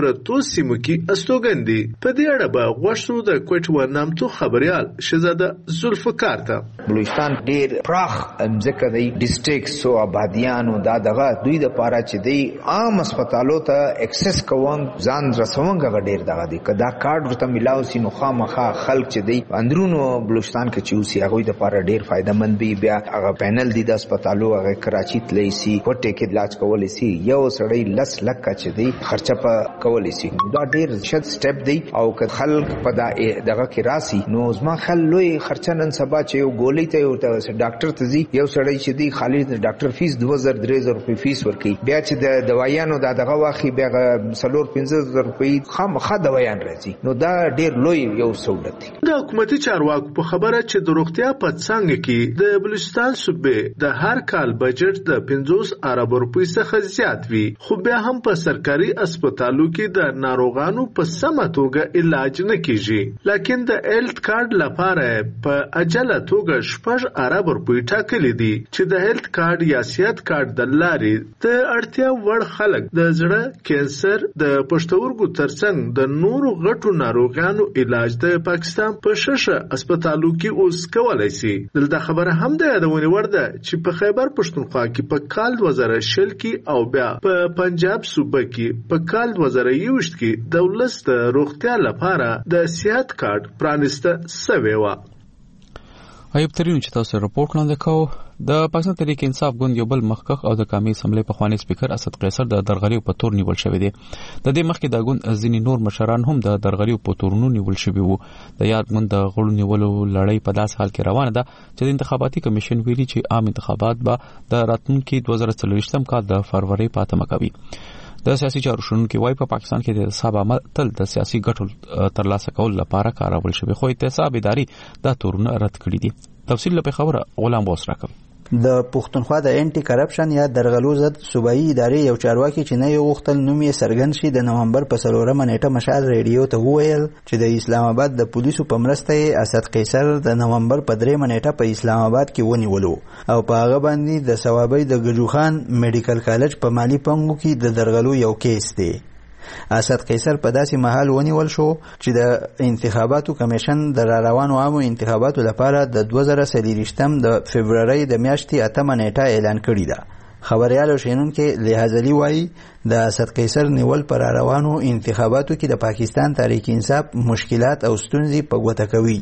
پرتو سیمو کې استوګن دي. په دې اړه به غوښتو د کوټ ورنامتو خبريال شهزاده زلفقار ته. بلوچستان ډیر پراخ ځکه دی ډیسټریکټ سو آبادیان او دا دغه دوی د پاره چې دی عام هسپتالو ته اکسس کوم ځان رسونګه ډیر دغه دی. کدا کارت ورته ملاو سي نو خامخا خلک چې دی اندرونو بلوچستان کې چې اوسي هغه د پاره ډیر فائدمن وي. بیا هغه پینل دي د هسپتالو هغه کراچي تللی سي کوټه کې علاج کولای سي یو سړی لس لک چې دی خرچه په کولای سي. دا ډیر شد سټپ دی او که خلک په دا دغه کې راسي نو زما خل لوی خرچه نن سبا چې یو ګولې ته یو ډاکټر ته ځي یو سړی چې دی خالي د ډاکټر فیس دوه زره درې زره روپۍ فیس ورکوي. بیا چې د دوايانو دا دغه واخی بیا څلور پنځه زره روپۍ خامخا دوايان راځي. نو دا ډیر لوی یو سہولت دی. د حکومتي چارواکو په خبره چې د روغتیا په څنګه کې د بلوچستان صوبې د هر کال بجټ د پنځوس ارب روپۍ څخه زیات وي، خو بیا هم په سرکاري هسپتالو کې د ناروغانو په سمه توګه علاج نه کیږي. لکه د هیلث کارت لپاره په اجله توګه شپږ ارب روپۍ ټاکلې دي چې د هیلث کارت یا صحت کارت د لارې د اړتیا وړ خلک د زړه کینسر د پښتورګو ترڅنګ د نورو غټو ناروغانو علاج د پاکستان په ششه هسپتالو کې اوس کولای شي. دلته خبره هم د یادونې وړ ده چې په خیبر پښتونخوا کې په کال دوه زره شل کې او بیا په پنجاب صوبه کې په کال دوه زره یوویشت کې د ولس د روغتیا لپاره د صحت کارت پرانسته سوی و. ایوب ترین چې تاسو راپورټ وړاندې کوو د پاکستان تحریک انصاف ګوند یو بل مخکخ او د قومي اسمبلی په خواني سپیکر اسد قیصر د درغلیو په تور نیول شوی دی. د دې مخکې د ګوند ځینی نور مشران هم د درغلیو په تورونو نیول شوی وو. د یاد ګوند د غړو نیولو لړۍ په داس حال کې روانه ده چې د انتخاباتي کمیشن ویلي چې عام انتخابات به د راتلونکي دوه زره څلوېښتم کال د فروری په اتمه کوي. د سیاسي چارو شنونکو وايي په پاکستان کې د حساب عمل تل د سیاسي ګټو ترلاسه کول لپاره کارول شوی، خو احتساب اداري دا تورونه رد کړی دي. تفصیل په خبره غلام بوس راکوي. د پښتونخوا د انټي کرپشن یا درغلو ضد صوبایي ادارې یو چارواکي چې نه یو غوښتل نوم یې څرګند شي د نومبر په څلورمه نیټه مشال ریډیو ته وویل چې د اسلام آباد د پولیسو په مرسته یې اسد قیصر د نومبر په درېمه نیټه په اسلام آباد کې ونیولو او په هغه باندې د ثوابۍ د ګجو خان میډیکل کالج په مالی پنګو کې د درغلو یو کیس دی. اسد قیصر په داسې محل ونیول شو چې د انتخاباتو کمیشن د را روانو عامو انتخاباتو لپاره د دوه زره څلوېښتم د فبرورۍ د میاشتې اتمه نیټه اعلان کړې ده. خبريال او شینونکو لحاظلی وایي د اسد قیصر نیول پر را روانو انتخاباتو کې د پاکستان تحریک انصاف مشکلات او ستونزې په ګوته کوي.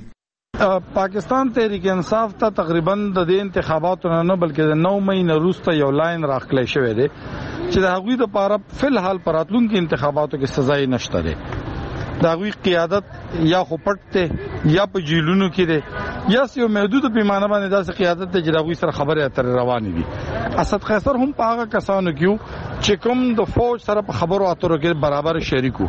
پاکستان تحریک انصاف ته تقریبا د دې انتخاباتو نه بلکې د نو مې نه وروسته یو لاین راخلې شوی دی چې د هغوی د پاره فلحال پراتلونکو انتخاباتو کې سزا نشته دی. د هغوی قیادت یا خو پټ ته یا په جیلونو کې دی یا یو محدود پیمانه باندې داسې قیادت ته چې د هغوی سره خبرې اترې روانې دي. اسد قیصر هم په هغه کسانو کې چې کوم د فوج سره په خبرو اترو کې برابر شریکو،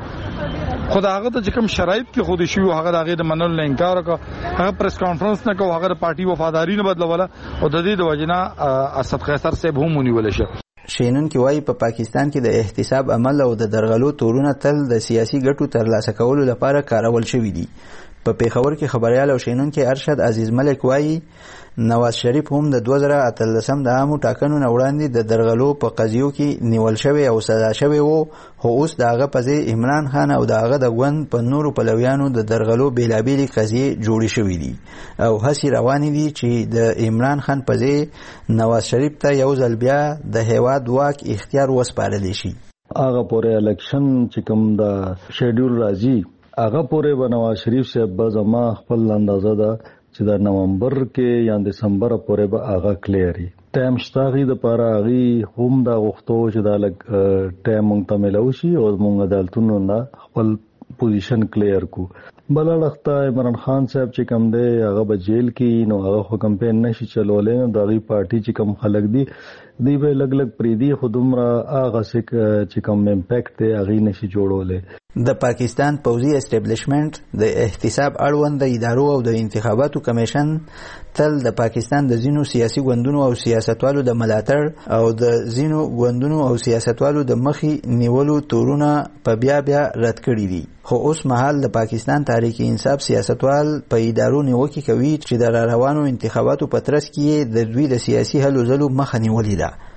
خو هغه ته چې کوم شرایط کې خودي شو هغه هغه د منل نه انکار وکړ، هغه پریس کانفرنس نه کوي، هغه د پارټي وفاداری نه بدلوله او د دې د وجنه اسد قیصر صاحب هم ونیول شو. شینونکو وايي په پاکستان کې د احتساب عمل او د درغلو تورونه تل د سیاسي ګټو ترلاسه کولو لپاره کارول شوي دي. په پیښور کې خبريال او شینونکو ارشد عزیز ملک وايي نواز شریف هم د دوه زره اتلسم د عامو ټاکنو نه وړاندې د درغلو په قضیو کې نیول شوی او سزا شوی وو، خو اوس د هغه په ځای عمران خان او د هغه د ګوند په نورو پلویانو د درغلو بیلابېلې قضیې جوړې شوې دي او هڅې روانې دي چې د عمران خان په ځای نواز شریف ته یو ځل بیا د هیواد واک اختیار وسپارلی شي. هغه پورې الکشن چې کوم د شیډول راځي هغه پورې به نواز شریف صاحب به زما خپل اندازه ده چې د نومبر کې یا دسمبر پورې به هغه کلیري ټایم شتاغي د پاره غي هم دا غوښتو چې دا لګ ټایم مونږ ته ملو شي او مونږ عدالتونو نه خپل پوزیشن کلیر کو. بل لخته عمران خان صاحب چې کوم دی هغه به جیل کې نو هغه خو کمپین نشي چلولې نو دغه پارټي چې کوم خلک دي دی به لګ لګ پریدي خودمره هغه چې کوم امپیکټ دی هغه نشي جوړولې. د پاکستان پوځي اسټابلیشمنت د احتساب اړوند د ادارو او د انتخاباتو کمیشن تل د پاکستان د ځینو سیاسي ګوندونو او سیاستوالو د ملاتړ او د ځینو ګوندونو او سیاستوالو د مخې نیولو تورونه په بیا بیا رد کړي دي، خو اوس مهال د پاکستان تحریک انصاف سیاستوال په ادارو نیوکې کوي چې د روانو انتخاباتو په ترڅ کې د دوی د سیاسي هلو ځلو مخه نیولې ده.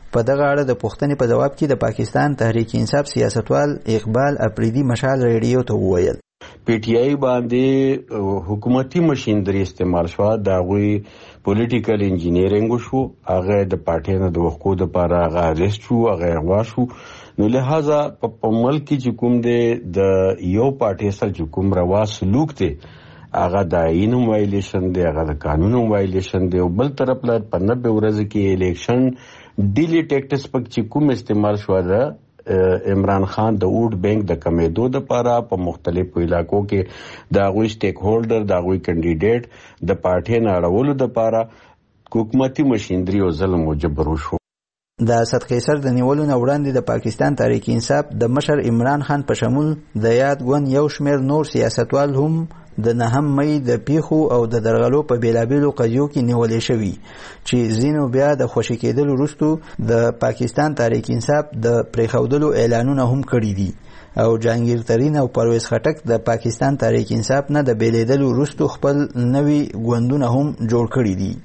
په دغه اړه د پوښتنې په جواب کې د پاکستان تحریک انصاف سیاستوال اقبال اپریدي مشال ریډیو ته وویل پی ټی آی باندې حکومتي مشیندري استعمال شو دا غوي پولیټیکل انجینیرینګ شو هغه د پارټي نه د وقو د لپاره هغه ریسټ شو هغه غوا شو نو لہذا په ملک کې کوم د یو پارټي سره کوم روا سلوک ته هغه د آئین وایلیشن دی هغه د قانون وایلیشن دی او بل طرف لا په نوي ورځ کې الیکشن ډیلی ټیکټس پک چې کوم استعمال شو دا عمران خان د ووټ بینک د کمیدو د لپاره په مختلفو علاقو کې د غوي سټیک هولډر د غوي کینډیډیټ د پارټي نه اړولو د لپاره حکومتي مشیندري او ظلم او جبر وشو د اسد قیصر د نیولو نه وړاندې د پاکستان تحریک انصاف د مشر عمران خان په شمول د یاد ګوند یو شمېر نور سیاستوال هم د نهم مئی د پیښو او د درغلو په بیلابیلو قضیو کې نیولې شوي چې ځینو بیا د خوشي کېدلو وروسته د پاکستان تحریک انصاف د پریښودلو اعلانونه هم کړي دي او جهانگیر ترین او پرویز خټک د پاکستان تحریک انصاف نه د بیلیدلو وروسته خپل نوي ګوندونه هم جوړ کړي دي.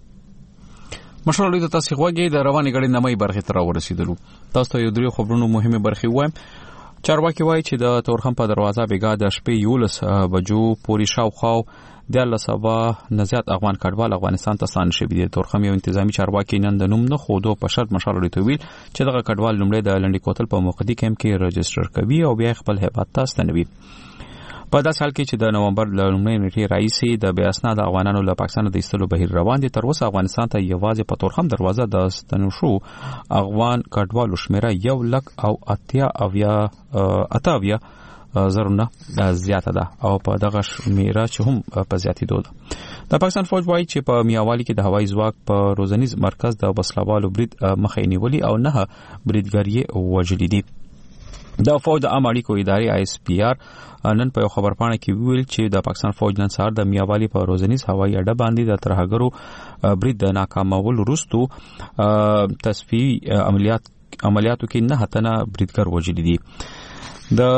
مشرالوی د تاسو غوږی د رواني غړي نمای برخه تر ورسیدلو. تاسو ته یو درې خبرونو مهمه برخه وایم. چارواکي وایي چې د تورخم په دروازه بیګا د شپې یولس بجو پوری شاوخوا د الله سبا نزيات افغان کډوال افغانستان ته ستانه شوی دي. تورخم یو انتظامی چارواکي نن د نوم نه خودو په شرط مشرالوی ته ویل چې دغه کډوال لومړی د لنډی کوتل په موقدي کیمپ کې رجستر کوي او بیا خپل هیبات ته ستنوي. په داسې حال کې چې د نومبر ل لومړۍ نیټې راځي د بیا اسناد افغانانو له پاکستان د ایستلو بهیر روان دي. تر اوسه افغانستان ته یوازې په تورخم دروازه د ستنو شو افغان کډوالو شمیره یو لک او اتیا اویا اتاویا زرونه زیاته ده او په دغه شمیره چې هم په زیاتېدو ده. د پاکستان فوج وایي چې په میاوالي کې د هوایي ځواک په روزنیز مرکز د وسلوالو برید مخې نیولي او نه بریدګر یې وژلي دي. د فوج د عام اړیکو ادارې آی اس پی آر نن په خبر پاڼه کې ویل چې د پاکستان فوج نن سهار د میاوالي په روزنیز هوایي اډه باندې د ترهګرو برید د ناکامولو وروسته تصفیوي عملیات عملیاتو کې نه هتنه بریدګر وژلي دي. د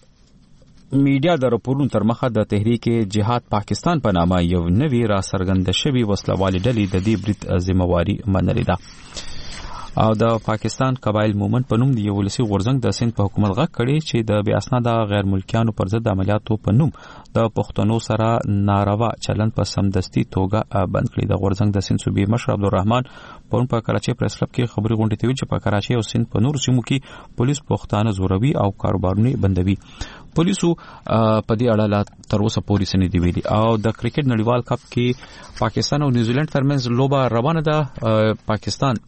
میډیا د راپورونو تر مخه د تحریک جهاد پاکستان په نامه یو نوی را څرګند شوی وسلوالي ډلې د دې برید ذمہواری منلې ده او د پاکستان قبایل مومن په نوم د یو ولسی غورځنګ د سند په حکومت غږ کړي چې د بیا اسناد غیر ملکیانو پر ضد عملیاتو په نوم د پښتنو سره ناروا چلند په سمدستي توګه بند کړي. د غورځنګ د سند صوبې مشر عبدالرحمن پرون په کراچۍ پریس کلب کې خبري غونډه کوي چې په کراچۍ او سند په نور سیمو کې پولیس پښتانه زوروي او کاروبارونه بندوي. پولیسو په دې اړه لا تر اوسه پولیس نه دی ویلي. او د کرکټ نړیوال کپ کې پاکستان او نیوزیلند ترمنځ لوبه روانه ده. پاکستان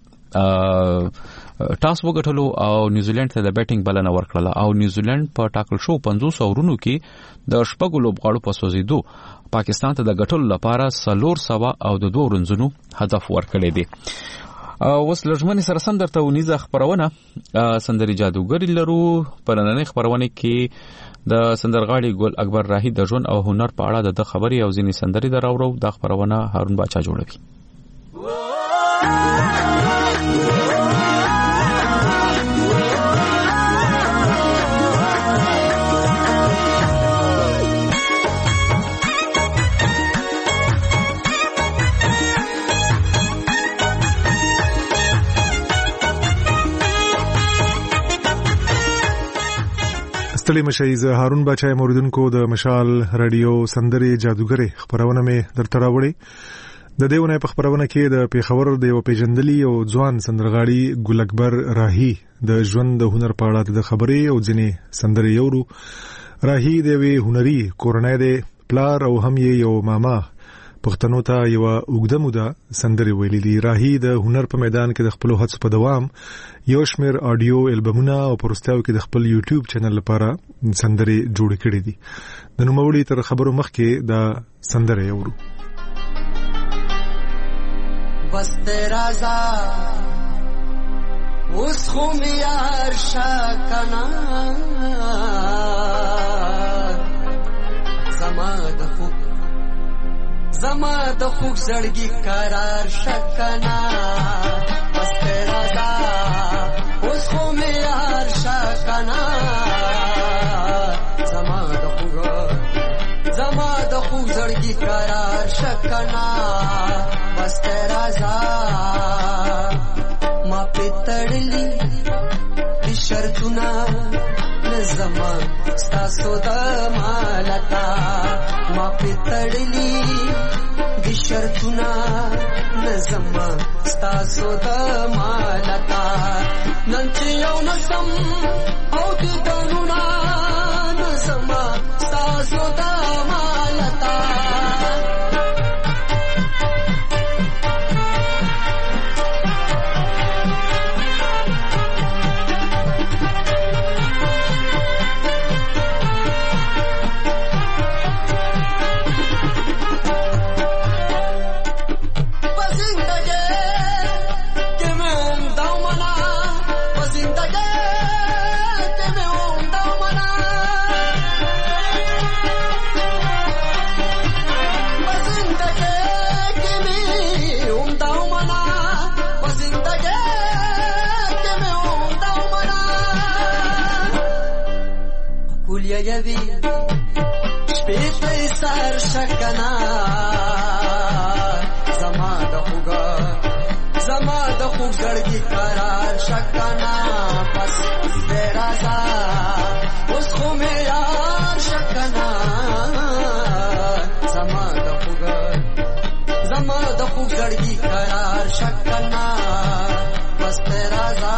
ټاس وګټلو او نیوزیلند ته د بیټینګ بلنه ورکړه او نیوزیلند په ټاکل شو پنځوس اورونو کې د شپږو لوبغاړو په سوزیدو پاکستان ته د ګټلو لپاره څلور سوه او د دوه رنزونو هدف ورکړی دی. اوس لږمنې سره سم درته ونیزه خبرونه سندري جادوګري لرو. په نننۍ خبرونه کې د سندرغاړي ګل اکبر راهی د ژوند او هنر په اړه د خبري او ځینې سندري دراوړو. د خبرونه هارون باچا جوړوي. ستړي مشي زه هارون بچای موریدونکو د مشال رادیو سندري جادوګري خبرونه مې درته راوړي. د دیونه په خبرونه کې د پیښور د یو پیجندلي او ځوان سندرغاړي ګل اکبر راهی د ژوند د هنر په اړه د خبرې او ځینې سندري یورو. راهی د وی هنري کورنۍ د پلار او هم یو ماما پښتنو ته یو اوږده موده سندري ویلي دي. راهی د هنر په میدان کې د خپل هڅو په دوام یو شمیر آډیو البمونه او پروستاو کې د خپل یوټیوب چینل لپاره سندري جوړ کړي دي. د نوموړي تر خبرو مخکې د سندري یورو. بس تیرا زا اوس خو میار شکنا زما د خوب زما د خوب زړګي قرار شکنا بس تیرا زا اوس خو میار شکنا زما د خوب زما د خوب زړګي قرار شکنا بس تیرا زا ما پتړلی د شرطونه نظما ستاسو د مالتا ما پتړلی د شرطونه نظما ستاسو د مالتا نن چې یو نسم او د دنونا نظما ستاسو د مالتا یوی شپیت سر شکنا زما د خوګا زما د خوګ زړګي قرار شکنا پس رازا اوس خو مې یار شکنا زما د خوګا زما د خوګ زړګي قرار شکنا پس رازا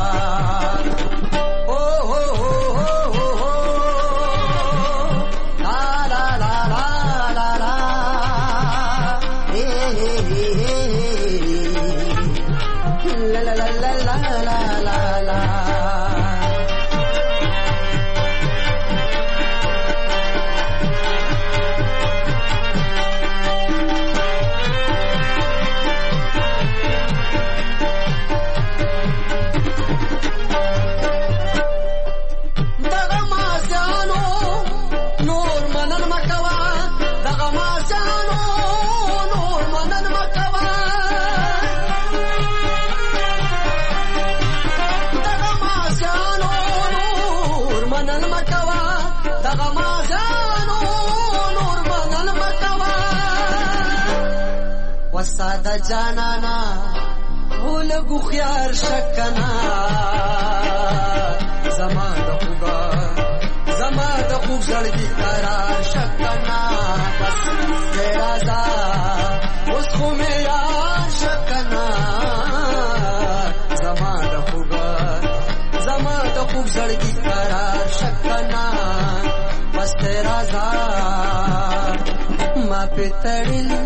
وساده جانانا ولګو خيار شکنا زما د خوګا زما د خوګ زړګي قرار شکنا بس رازا اوس خو مې یار شکنا زما د خوګا زما د خوګ زړګي قرار شکنا بس رازا ما پتړلی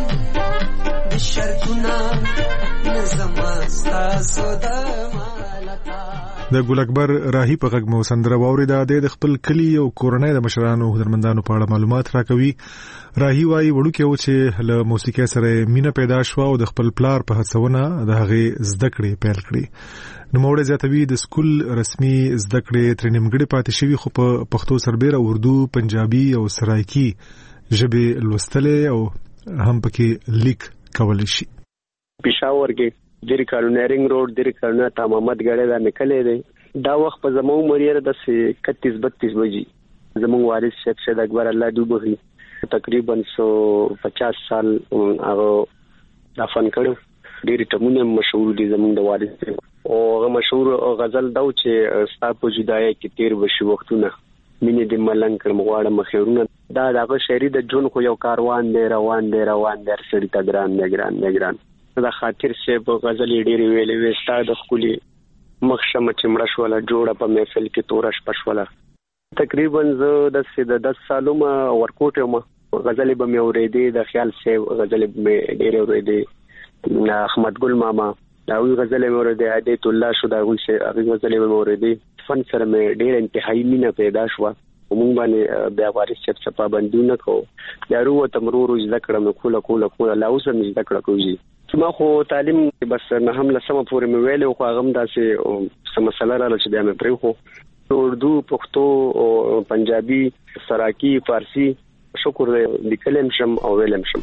د ګل اکبر راهی په غږ مو سندره واوریده د خپل کلی او کورنۍ د مشرانو هنرمندانو په اړه معلومات راکوي. راهی وايي وړوکی و چې له موسیقي سره مینه پیدا شو او د خپل پلار په هڅونه د هغه زده کړې پیل کړې. نو موږ زیاتوي د سکول رسمي زده کړې تر نیمګړې پاتې شوی خو په پښتو سربېره اردو پنجابي او سرایکی ژبې لوستلې او هم پکې لیک کولای شي. پېښور کې د کالونرینګ روډ د کالونه تمامت غړې دا نکلې دی. دا وخت په زمو مریره د اکتیس بتیس بجې زمو وارث شیخ شید اکبر الله دوبه تقریبا سو پچاس سال هغه دفن کړو. ډېر ټمونه مشهور دي زمو د وارث او هغه مشهور غزل دا چې ستا په جدای کې تیر بشي وختونه مینه د ملنګ کړم غواړم مخیرونه. دا دغه شهري د جون خو یو کاروان دی روان دی روان دی سړی ته ګران دی ګران دی ګران دا خاطر سه په غزل ډېری ویلې وستا د خولي مخشمه چې مړ شو لا جوړه په محفل کې تورش پښوله. تقریبا زه د سید دس سالو ما ورکوټه ما غزل به مې اورېدې د خیال سه غزل به ډېر اورېدې احمد ګل ماما دا وی غزل مې اورېدې عادت الله شو دا وی سه هغه غزل مې اورېدې فن سره مې ډېر انتهایی مینه پیدا شو. ومون باندې بیا وارث چې څه پابندونه کو یارو تمرور ذکر مې کوله کوله کوله لا اوس مې ذکر کوي. ما خو تعلیم بس نه هم لسمه پورې مې ویلې خو هغه هم داسې سم مسله را چې بیا مې پرې خو اردو پښتو او پنجابي سراکی فارسی شکر دې کلم شم او ویلم شم.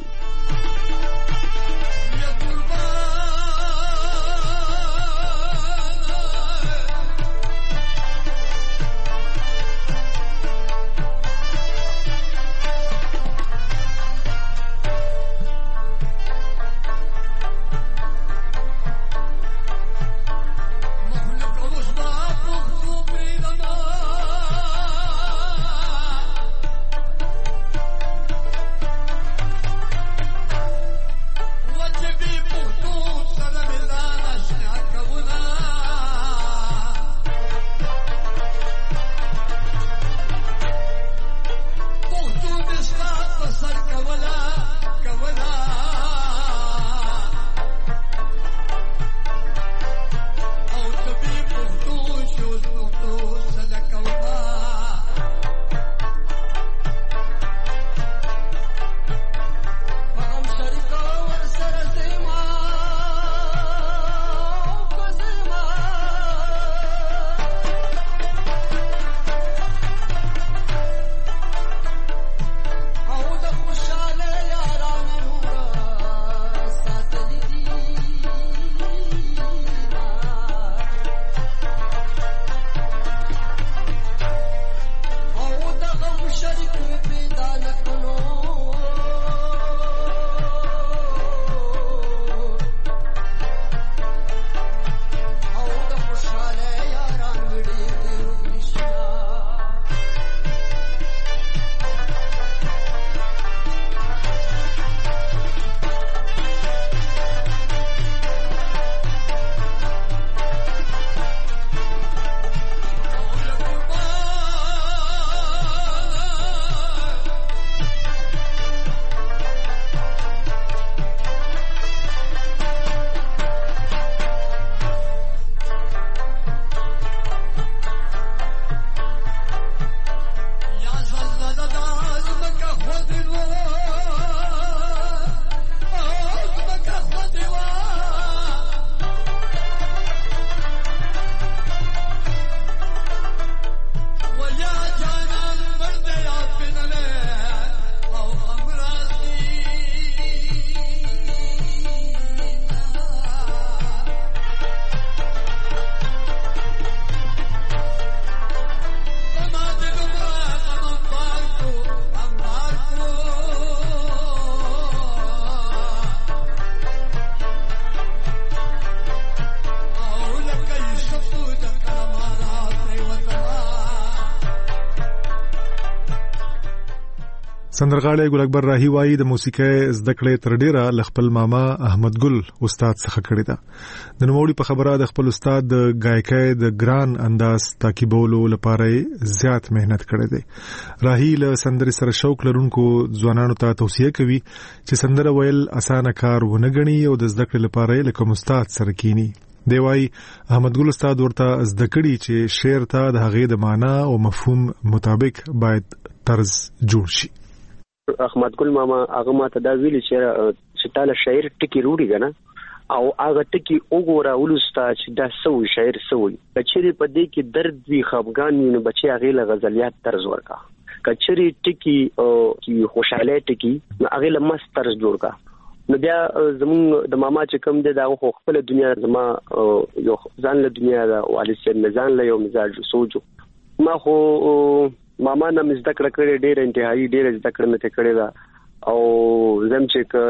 سندرغاړی ګل اکبر راهی وایي د موسیقۍ زده کړې تر ډیره ل خپل ماما احمد ګل استاد څخه کړې ده. د نوموړي په خبره د خپل استاد د گایکۍ د ګران انداز تعقیبولو لپاره زیات مهنت کړې ده. راهی له سندرې سره شوق لرونکو ځوانانو ته توصیه کوي چې سندره ویل اسانه کار ونه ګڼي او د زده کړې لپاره لکه استاد سره کینی. دی وایي احمد ګل استاد ورته زده کړي چې شعر ته د هغې د معنا او مفهوم مطابق باید طرز جوړ شي. احمد ګل ماما هغه ماته دا ویلي چې چې تعالی شاعر ټکی روړي کنه او هغه ټکی وګوره ولستا چې دا سوي شاعر سوي کچري په دې کې درد وی خفګان وي نو بچي هغه له غزلیات طرز ورکا کچري ټکی او کی خوشاله ټکی نو هغه له مست طرز جوړ کا نو بیا زمون د ماما چې کوم دی دا خو خپل دنیا زما یو ځان له دنیا دا والي سي ځان له یو مزاج سوچو ما خو ماما نه مزده کړ کړې ډېر انتهایی ډېر زده کړم ته کړې دا او زم چې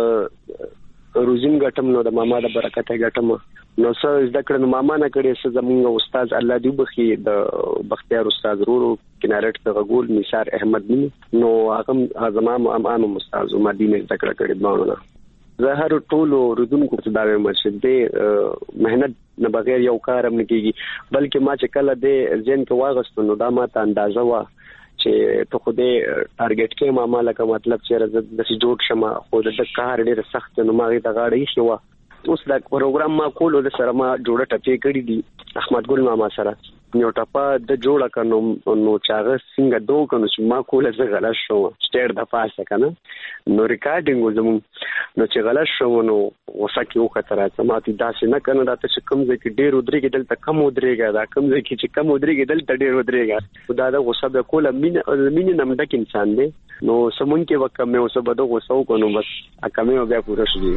دا روزین غټم نو د ماما د برکت غټم نو څه زده کړم ماما نه کړې څه زموږ استاد الله دې بخي د بختیار استاد ورو کنارټ د غول نثار احمد نو هغه زمام امام استاد مدینه زده کړ کړې باندې زه هر ټولو رودونکو ته دا وایم چې د مهنت نه بغیر یو کار هم نه کیږي بلکې ما چې کله د ځین کې واغستو نو دا ما ته اندازه وا چې ته خو دې ټارګټ کې ما مالکه مطلب چې د سې جوړ شمه خو د کار ډېر سخت نو ما غي د غاړې شو اوس دا پروګرام ما کول د سره ما جوړه ټپې کړې دي احمد ګل ماما سره نو ټپه د جوړه کنو نو چاغه څنګه دوه کنو چې ما کوله زه غلط شو سټیر د پاسه کنه نو ریکارډینګ زمون نو چې غلط شو نو وسکه یو خطر راځه ما ته داسې نه کنه دا ته کوم ځای کې ډیر ودرېږي دلته کم ودرېږي دا کوم ځای کې چې کم ودرېږي دلته ډیر ودرېږي دا د غصه به کوله مين مين نم دک انسان دی نو سمون کې وکمه اوسه بده غصه وکونو بس اکمه بیا پوره شي.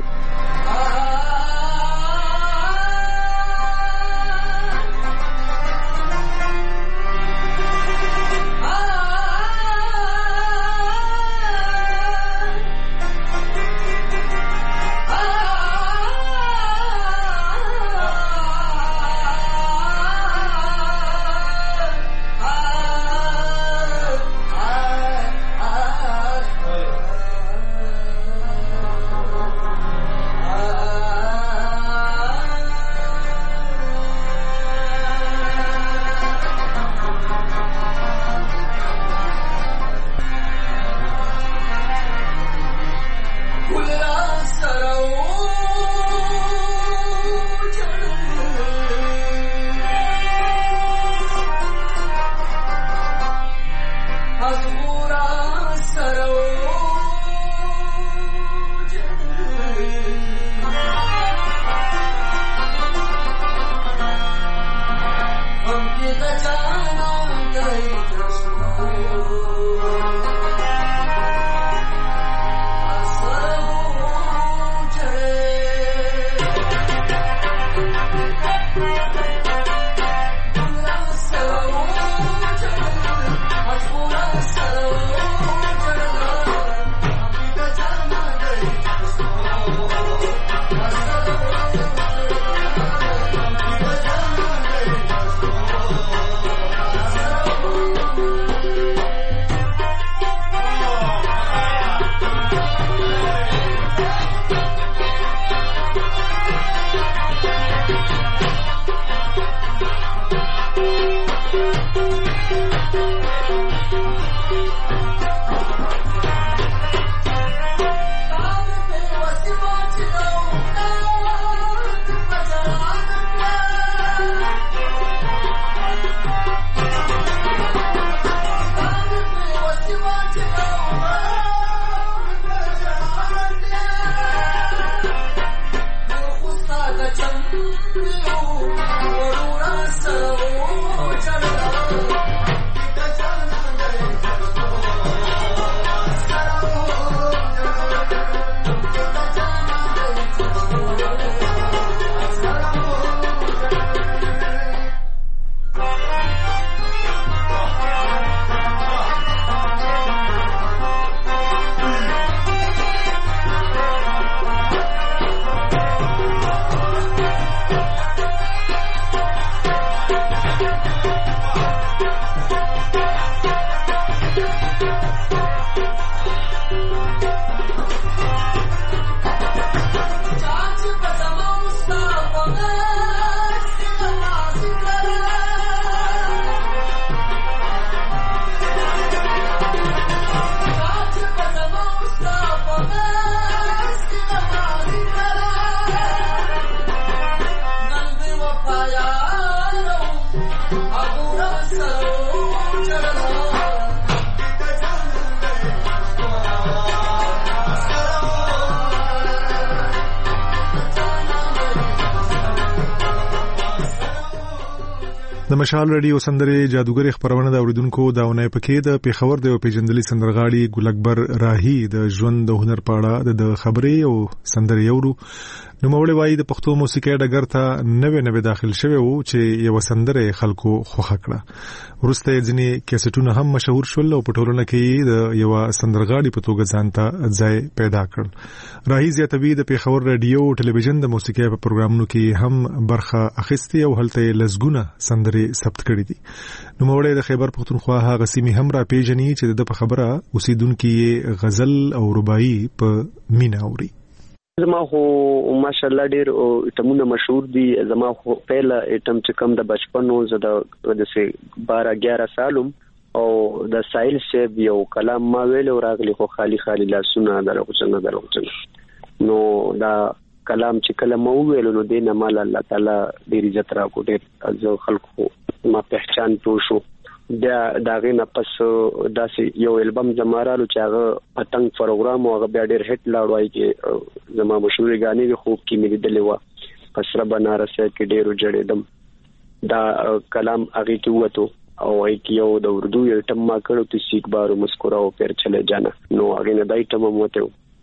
د مشال رادیو سندرې جادوګر خبرونه د اوریدونکو داونه پکې د پیښور د پیژندلي سندرغاړي ګل اکبر راهی د ژوند د هنر په اړه د خبرې او سندرې یورو نو مولوی وایي د پښتو موسیقي ډګر ته نوې نوې داخل شوی وو چې یو سندره خلکو خوښه کړه ورسته ځینې کیسټونه هم مشهور شول او په ټولنه کې د یو سندرغاړي په توګه ځان ته ځای پیدا کړ راهی زیاتوي د پیښور رادیو او ټلویزیون د موسیقي په پروګرامونو کې هم برخه اخیستي او هلته لزګونه سندرې ثبت کړې دي نو مولوی د خیبر پختونخوا هغه سیمې هم را پیژني چې د په خبره اوسیدونکو غزل او رباعي په مینا اوري زما خو ماشاءالله ډیر ټمونه مشهور دي زما خو پهلا ټم چې کم د بچپن نو زه د سه بارہ ګیارہ سالم او د سایل سیب یو کلام ما ویل او راغلی خو خالی خالی لاسونه دروځنه دروځنه نو دا کلام چې کلام مو ویل نو دینه مال الله تعالی ډیر عزت را کو ډیر از خلکو ما پہچان پوشو دا داغه نه پس داسې یو البم زمارالو چې هغه پتنګ پروګرام او هغه بیا ډیر هټ لاړوي کې زما مشهور غانې خوب کې مې دلې و پسره بنارس کې ډیرو جوړېدم دا کلام هغه کې وته او هغه کې یو د اردو یو ټم ما کړو ته سیک بارو مسکراو پیر چلے جانا نو هغه نه دای ټم موته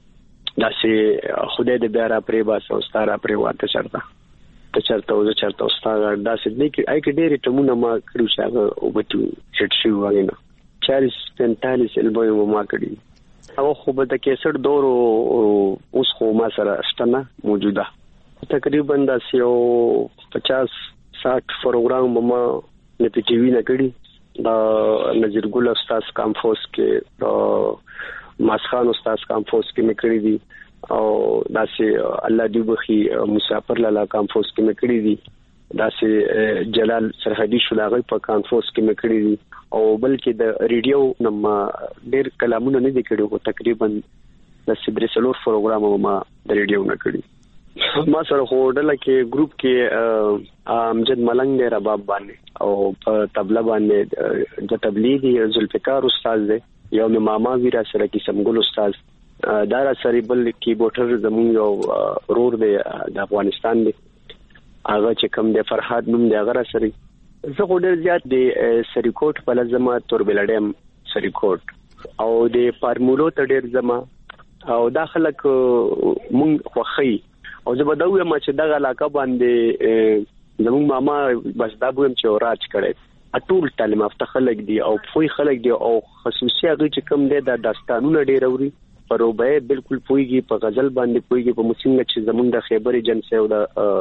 داسې خدای دې بیا را پرې باسه او ستاره پرې واته چرته ته چرته او چرته استاد داسې نه کې اې کې ډېری ټمونه ما کړو چې هغه او بتو هټ شي وایي چالیس پینتالیس البوم ما کړی او خو به د کیسټ دور اوس خو ما سره شته موجوده تقریبا د یو پچاس ساठ پروګرام ما نه پی ټي وی نه کړی د نذیر ګل استاد کامفوس کې د ماسخان استاد کامفوس کې مې کړی دي او داسې الله دې بخي مسافر لاله کانفوس کې مکړی دي داسې جلال سرحدي شلاغي په کانفوس کې مکړی دي او بلکې د ریډیو نم ډېر کلامونه نه دي کړي او تقریبا د سدري سلور پروګرام ما د ریډیو نه کړی ما سره هوډل کې ګروپ کې امجد ملنګ دی رباب باندې او په طبله باندې د تبلیغي ذوالفقار استاد دی یو مې ماما ویرا سره کې سمګل استاد دارا سری بل کیبورډر زمون یو رور دی د افغانستان دی هغه چې کوم دی فرحات نوم دی هغه سری زه ډېر زیات دی سریکوټ په لزما توربلډم سریکوټ او د فارمولو ته ډېر زما او داخله مونږ خوخی او زه بدوم چې دغه علاقه باندې زمون ماما بس دا بوم چې راج کړي اټول تعلیم افته خلک دی او فوی خلک دی او خصوصي هغه چې کوم دی د داستانونو ډېر اوري پروبه بالکل پويږي په غزل باندې پويږي په موسیقي چې زمونږ د خیبر جنس او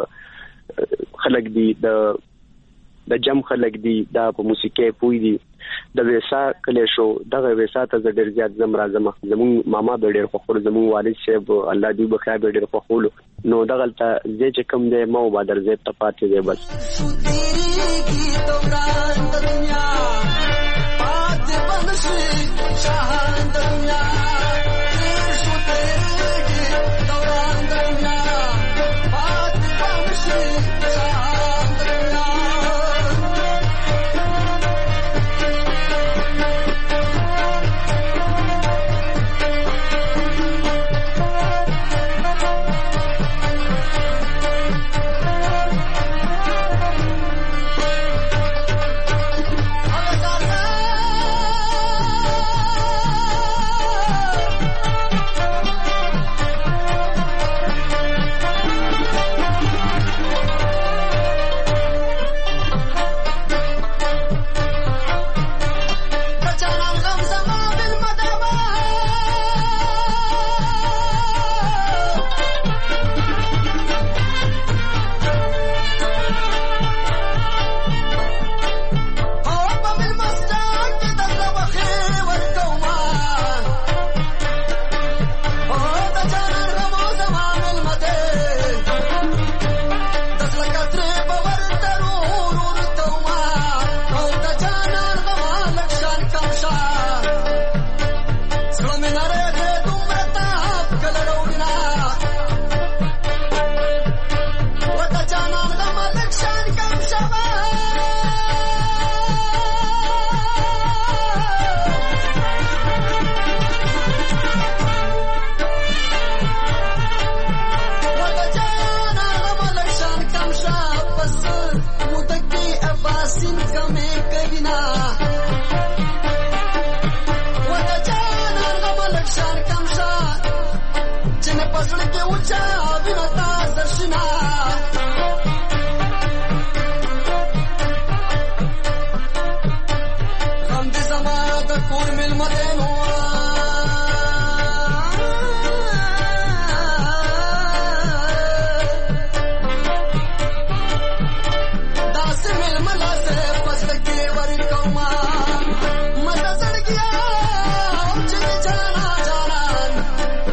د خلک دی د د جم خلک دی دا په موسیقي پوي دي د ویسا کله شو دغه ویسا ته ډېر زیات زم راځم زمونږ ماما به ډېر خوخور زمونږ والد صاحب الله دې بخا به ډېر خوخول نو دغه ته زه چې کم دی مو بادر زه ته پاتې دی بس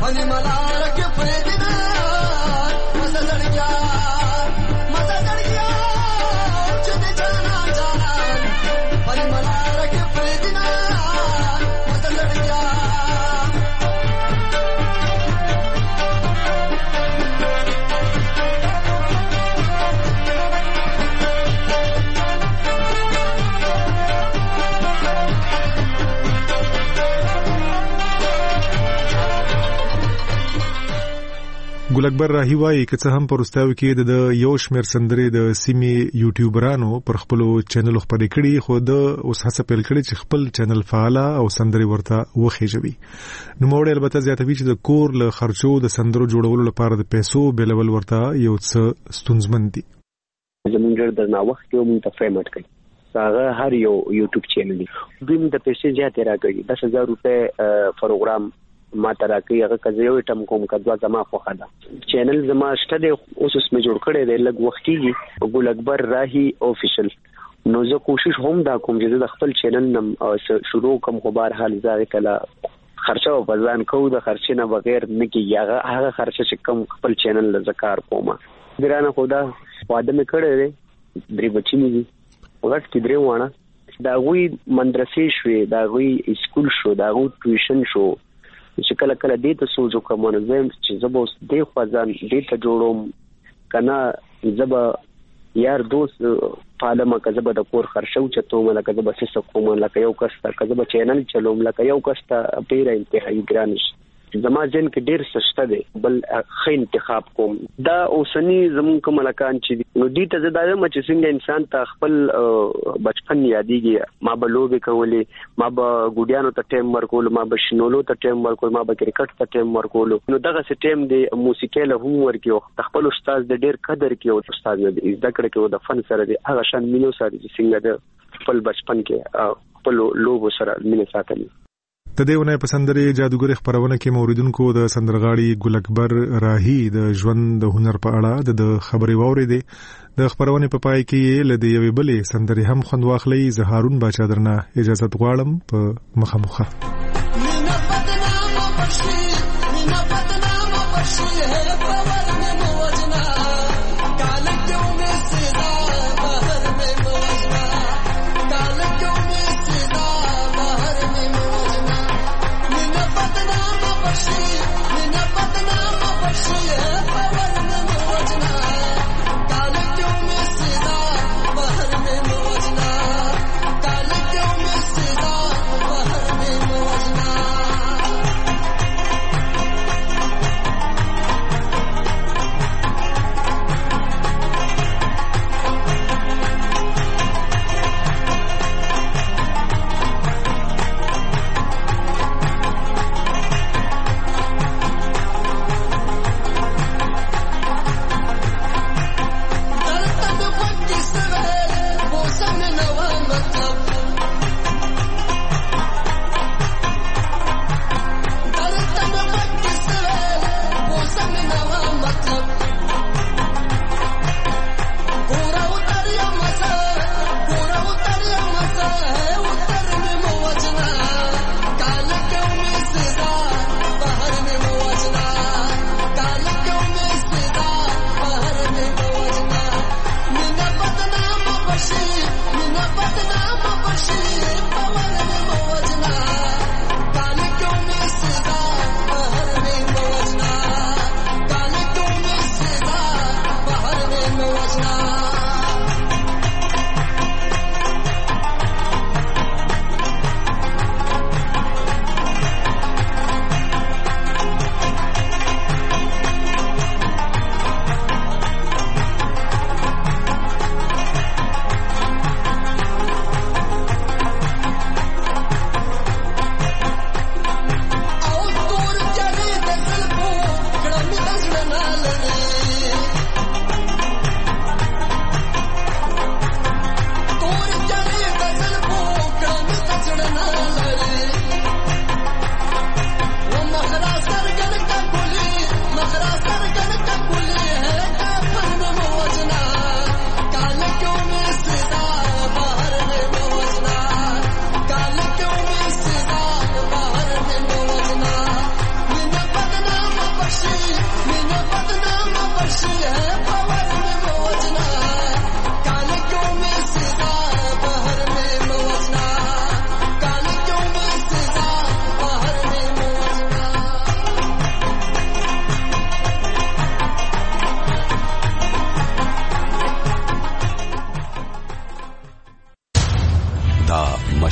pani malar ke pedina mata lad gaya mata lad gaya chute jana jana pani malar ke pedina mata lad gaya ګل اکبر راهی وایي که څه هم په وروستیو کې د یو شمېر سندرې د سیمې یوټیوبرانو پر خپلو چینلو خپرې کړي خو د اوس هڅه پیل کړې چې خپل چینل فعاله او سندرې ورته وخېژوي. نوموړی البته زیاتوي چې د کور له خرچو د سندرو جوړولو لپاره د پیسو بیلول ورته یو څه ستونزمن دي. زمونږ ډېر درنه وخت یو موږ ته پیمنټ کوي هغه هر یو یوټیوب چینل دی دوی د پیسې زیاتې راکړي دس هزار روپۍ پروګرام ما ترا کوي هغه کزه یو ټم کوم کدوا زما خو خدا چینل زما شته دی اوس اس می جوړ کړی دی لګ وختي ګل اکبر راهی افیشل نو زه کوشش هم دا کوم چې د خپل چینل نم شروع کوم خو بهر حال ځای کلا خرچه او بزان کو د خرچې نه بغیر نه کیږي هغه هغه خرچه چې کم خپل چینل ل ذکر کوم ګرانه خدا واده می کړی دی درې بچی می دي وخت کې درې وانه دا غوي مدرسې شوې دا غوي اسکول شو دا غوي ټیوشن شو چې کله کله دې ته سوچو کوم نو زم چې زبو دې خوازان دې ته جوړوم کنه زبا یار دوست پالما کزبه د کور خرشو چتو مله کزبه سس کوم لکه یو کستا کزبه چینل چلوم لکه یو کستا پیره انتهایی ګرانش زما جن کې ډیر سسته دی بل خې انتخاب کوم دا اوسنی زمون کوم لکان چې نو دې ته زدا یم چې څنګه انسان ته خپل بچپن یادېږي ما به لوبې کولې ما به ګوډیانو ته ټیم ورکول ما به شنولو ته ټیم ورکول ما به کرکټ ته ټیم ورکول نو دغه سټیم دی موسیقي له هم ورکیو خپل استاد د ډیر قدر کیو استاد نه دی زده کړ کیو د فن سره دی هغه شان مينو سره چې څنګه د خپل بچپن کې خپل لوبو سره مینه ساتلی. د دې ونې په سندرې جادوګر خبرونه کې موریدونکو د سندرغاړي ګل اکبر راهی د ژوند د هنر په اړه د خبرې واورېدې. د خبرونه په پای کې له دې یوې بلې سندرې هم خوند واخلي. زه هارون باچا درنه اجازه غواړم په مخامخه.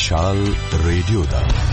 مشال ریډیو ده.